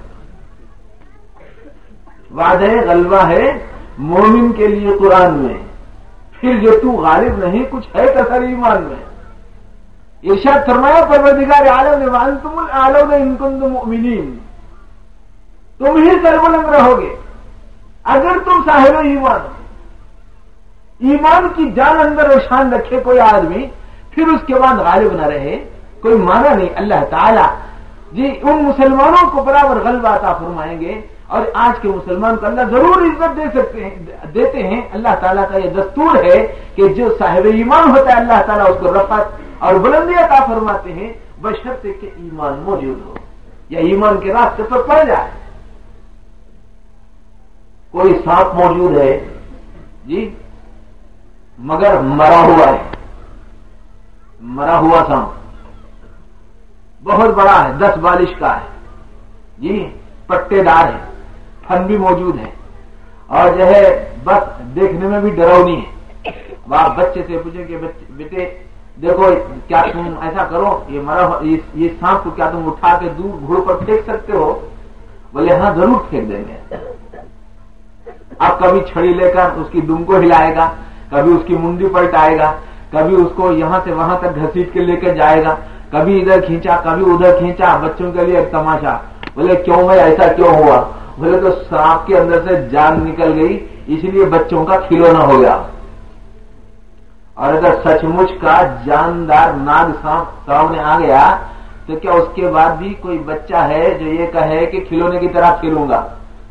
Speaker 2: وعدہ غلبہ ہے مومن کے لیے قرآن میں, پھر جو تو غالب نہیں, کچھ ہے کثر ایمان میں. ارشاد فرمایا پروردگار عالم نے, وانتم الاعلون ان کنتم مؤمنین, تم ہی سربلند رہو گے اگر تم صاحب ایمان. ایمان کی جان اندر و شان رکھے کوئی آدمی, پھر اس کے بعد غالب نہ رہے, کوئی معنی نہیں. اللہ تعالیٰ جی ان مسلمانوں کو برابر غلبہ عطا فرمائیں گے, اور آج کے مسلمان کو اللہ ضرور عزت دیتے ہیں. اللہ تعالیٰ کا یہ دستور ہے کہ جو صاحب ایمان ہوتا ہے اللہ تعالیٰ اس کو رفعت اور بلندی عطا فرماتے ہیں, بشرطے کہ ایمان موجود ہو یا ایمان کے راستے پر پڑ جائے. کوئی سانپ موجود ہے جی, مگر مرا ہوا ہے, مرا ہوا سانپ بہت بڑا ہے, 10 بالش کا ہے جی, پٹے دار ہے, پھن بھی موجود ہے, اور جو ہے بس دیکھنے میں بھی ڈراؤنی ہے. اب آپ بچے سے پوچھیں کہ بیٹے دیکھو کیا تم ایسا کرو, یہ سانپ کو کیا تم اٹھا کے دور گھوڑ پر پھینک سکتے ہو؟ بولے ہاں ضرور پھینک دیں گے. اب کبھی چھڑی لے کر اس کی دم کو ہلائے گا, کبھی اس کی منڈی پلٹائے گا, کبھی اس کو یہاں سے وہاں تک گھسیٹ کے لے کے جائے گا, کبھی ادھر کھینچا کبھی ادھر کھینچا. بچوں کے لیے ایک تماشا. بولے کیوں بھائی ایسا کیوں ہوا؟ بولے تو سانپ کے اندر سے جان نکل گئی, اس لیے بچوں کا کھلونا ہو گیا. اور اگر سچ مچ کا جاندار ناگ سانپ سامنے آ گیا تو کیا اس کے بعد بھی کوئی بچہ ہے جو یہ کہے کہ کھلونے کی طرح کھیلوں گا؟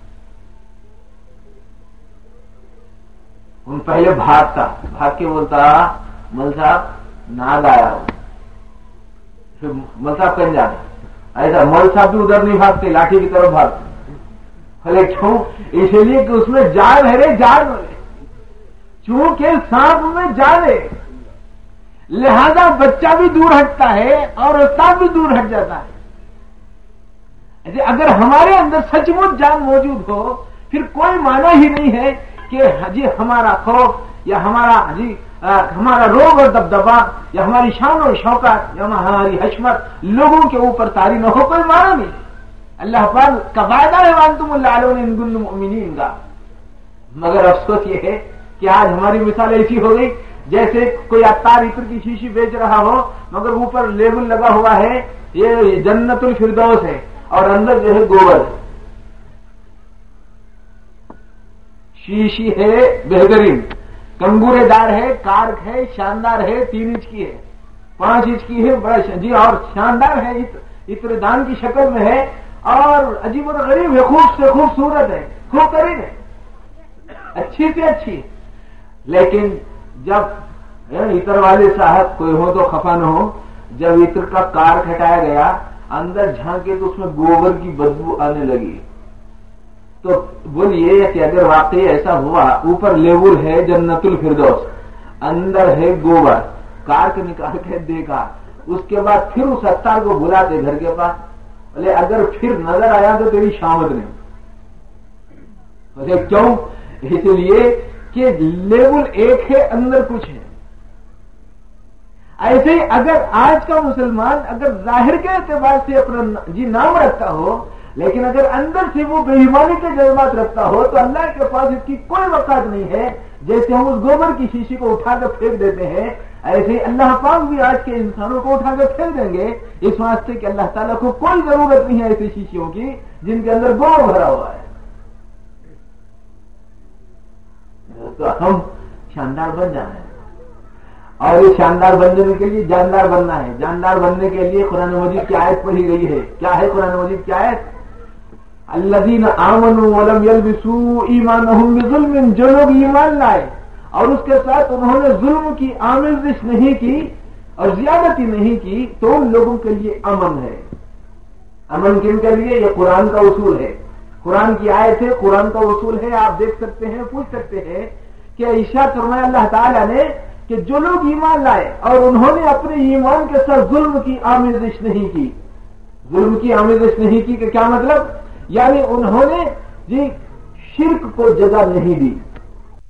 Speaker 2: ان پہلے بھاگتا, بھاگ کے بولتا مل صاحب ناگ آیا ہو, پھر مل صاحب کہیں جاتا. ایسا مل صاحب بھی ادھر نہیں بھاگتے, لاٹھی کی طرف بھاگتے. بھلے کیوں؟ اس لیے کہ اس میں جان ہے رے, جان ہے, چونکہ سانپ میں جان ہے, لہذا بچہ بھی دور ہٹتا ہے اور استاد بھی دور ہٹ جاتا ہے. ایسے اگر ہمارے اندر سچ مچ جان موجود ہو, پھر کوئی معنی ہی نہیں ہے کہ جی ہمارا خوف یا ہمارا جی हमारा रोब और दबदबा या हमारी शान और शौकत या हमारी हशमत लोगों के ऊपर तारी न हो, कोई माना नहीं। अल्लाह पाक का वायदा है वांतुमुल्लाह का। मगर अफसोस ये है कि आज हमारी मिसाल ऐसी हो गई जैसे कोई अत्तार इत्र की शीशी बेच रहा हो, मगर ऊपर लेबल लगा हुआ है ये जन्नतुल फिरदौस है और अंदर जो है गोबर है। शीशी है बेहतरीन, कंगूरेदार है, कारक है, शानदार है, 3 इंच की है, 5 इंच की है, बड़ा जी और शानदार है, इत्रदान की शक्ल में है और अजीब और गरीब है, खूब से खूबसूरत है, खूब करीब है, अच्छी से अच्छी। लेकिन जब इत्र वाले साहब कोई हो तो खफा न हो, जब इत्र का कारक हटाया गया, अंदर झांके तो उसमें गोबर की बदबू आने लगी। तो बोलिए कि अगर वाकई ऐसा हुआ, ऊपर लेबुल है जन्नतुल फिरदौस, अंदर है गोबर, कारक निकाल के देखा, उसके बाद फिर उस अत्तार को बुलाते घर के पास, बोले अगर फिर नजर आया तो तेरी शामत नहीं। बोले क्यों? इसलिए कि लेबुल एक है, अंदर कुछ है। ऐसे ही अगर आज का मुसलमान अगर जाहिर के एतबार से अपना जी नाम रखता हो, लेकिन अगर अंदर से वो बेईमानी के जज्बात रखता हो, तो अल्लाह के पास इसकी कोई वकात नहीं है। जैसे हम उस गोबर की शीशी को उठाकर फेंक देते हैं, ऐसे ही अल्लाह पाक भी आज के इंसानों को उठाकर फेंक देंगे, इस वास्ते कि अल्लाह ताला को कोई जरूरत नहीं है ऐसी शीशियों की जिनके अंदर गोबर भरा हुआ है। तो हम शानदार बन जाना है, और ये शानदार बनने के लिए जानदार बनना है। जानदार बनने के लिए कुरान मजीद की आयत पढ़ी गई है। क्या है कुरान मजीद की आयत? अल्लज़ीना आमनू वलम यल्बिसू ईमानहुम बिज़ुल्मिन, जो लोग ईमान लाए और उसके साथ उन्होंने जुल्म की आमेज़िश नहीं की और ज्यादती नहीं की, तो उन लोगों के लिए अमन है। अमन किन के लिए? ये कुरान का उसूल है, कुरान की आयत है, कुरान का उसूल है। आप देख सकते हैं, पूछ सकते हैं कि इरशाद फरमाया अल्लाह ताला ने कि जो लोग ईमान लाए और उन्होंने अपने ईमान के साथ जुल्म की आमेज़िश नहीं की। जुल्म की आमेज़िश नहीं की कि क्या मतलब? यानी उन्होंने जी शिर्क को जगह नहीं दी,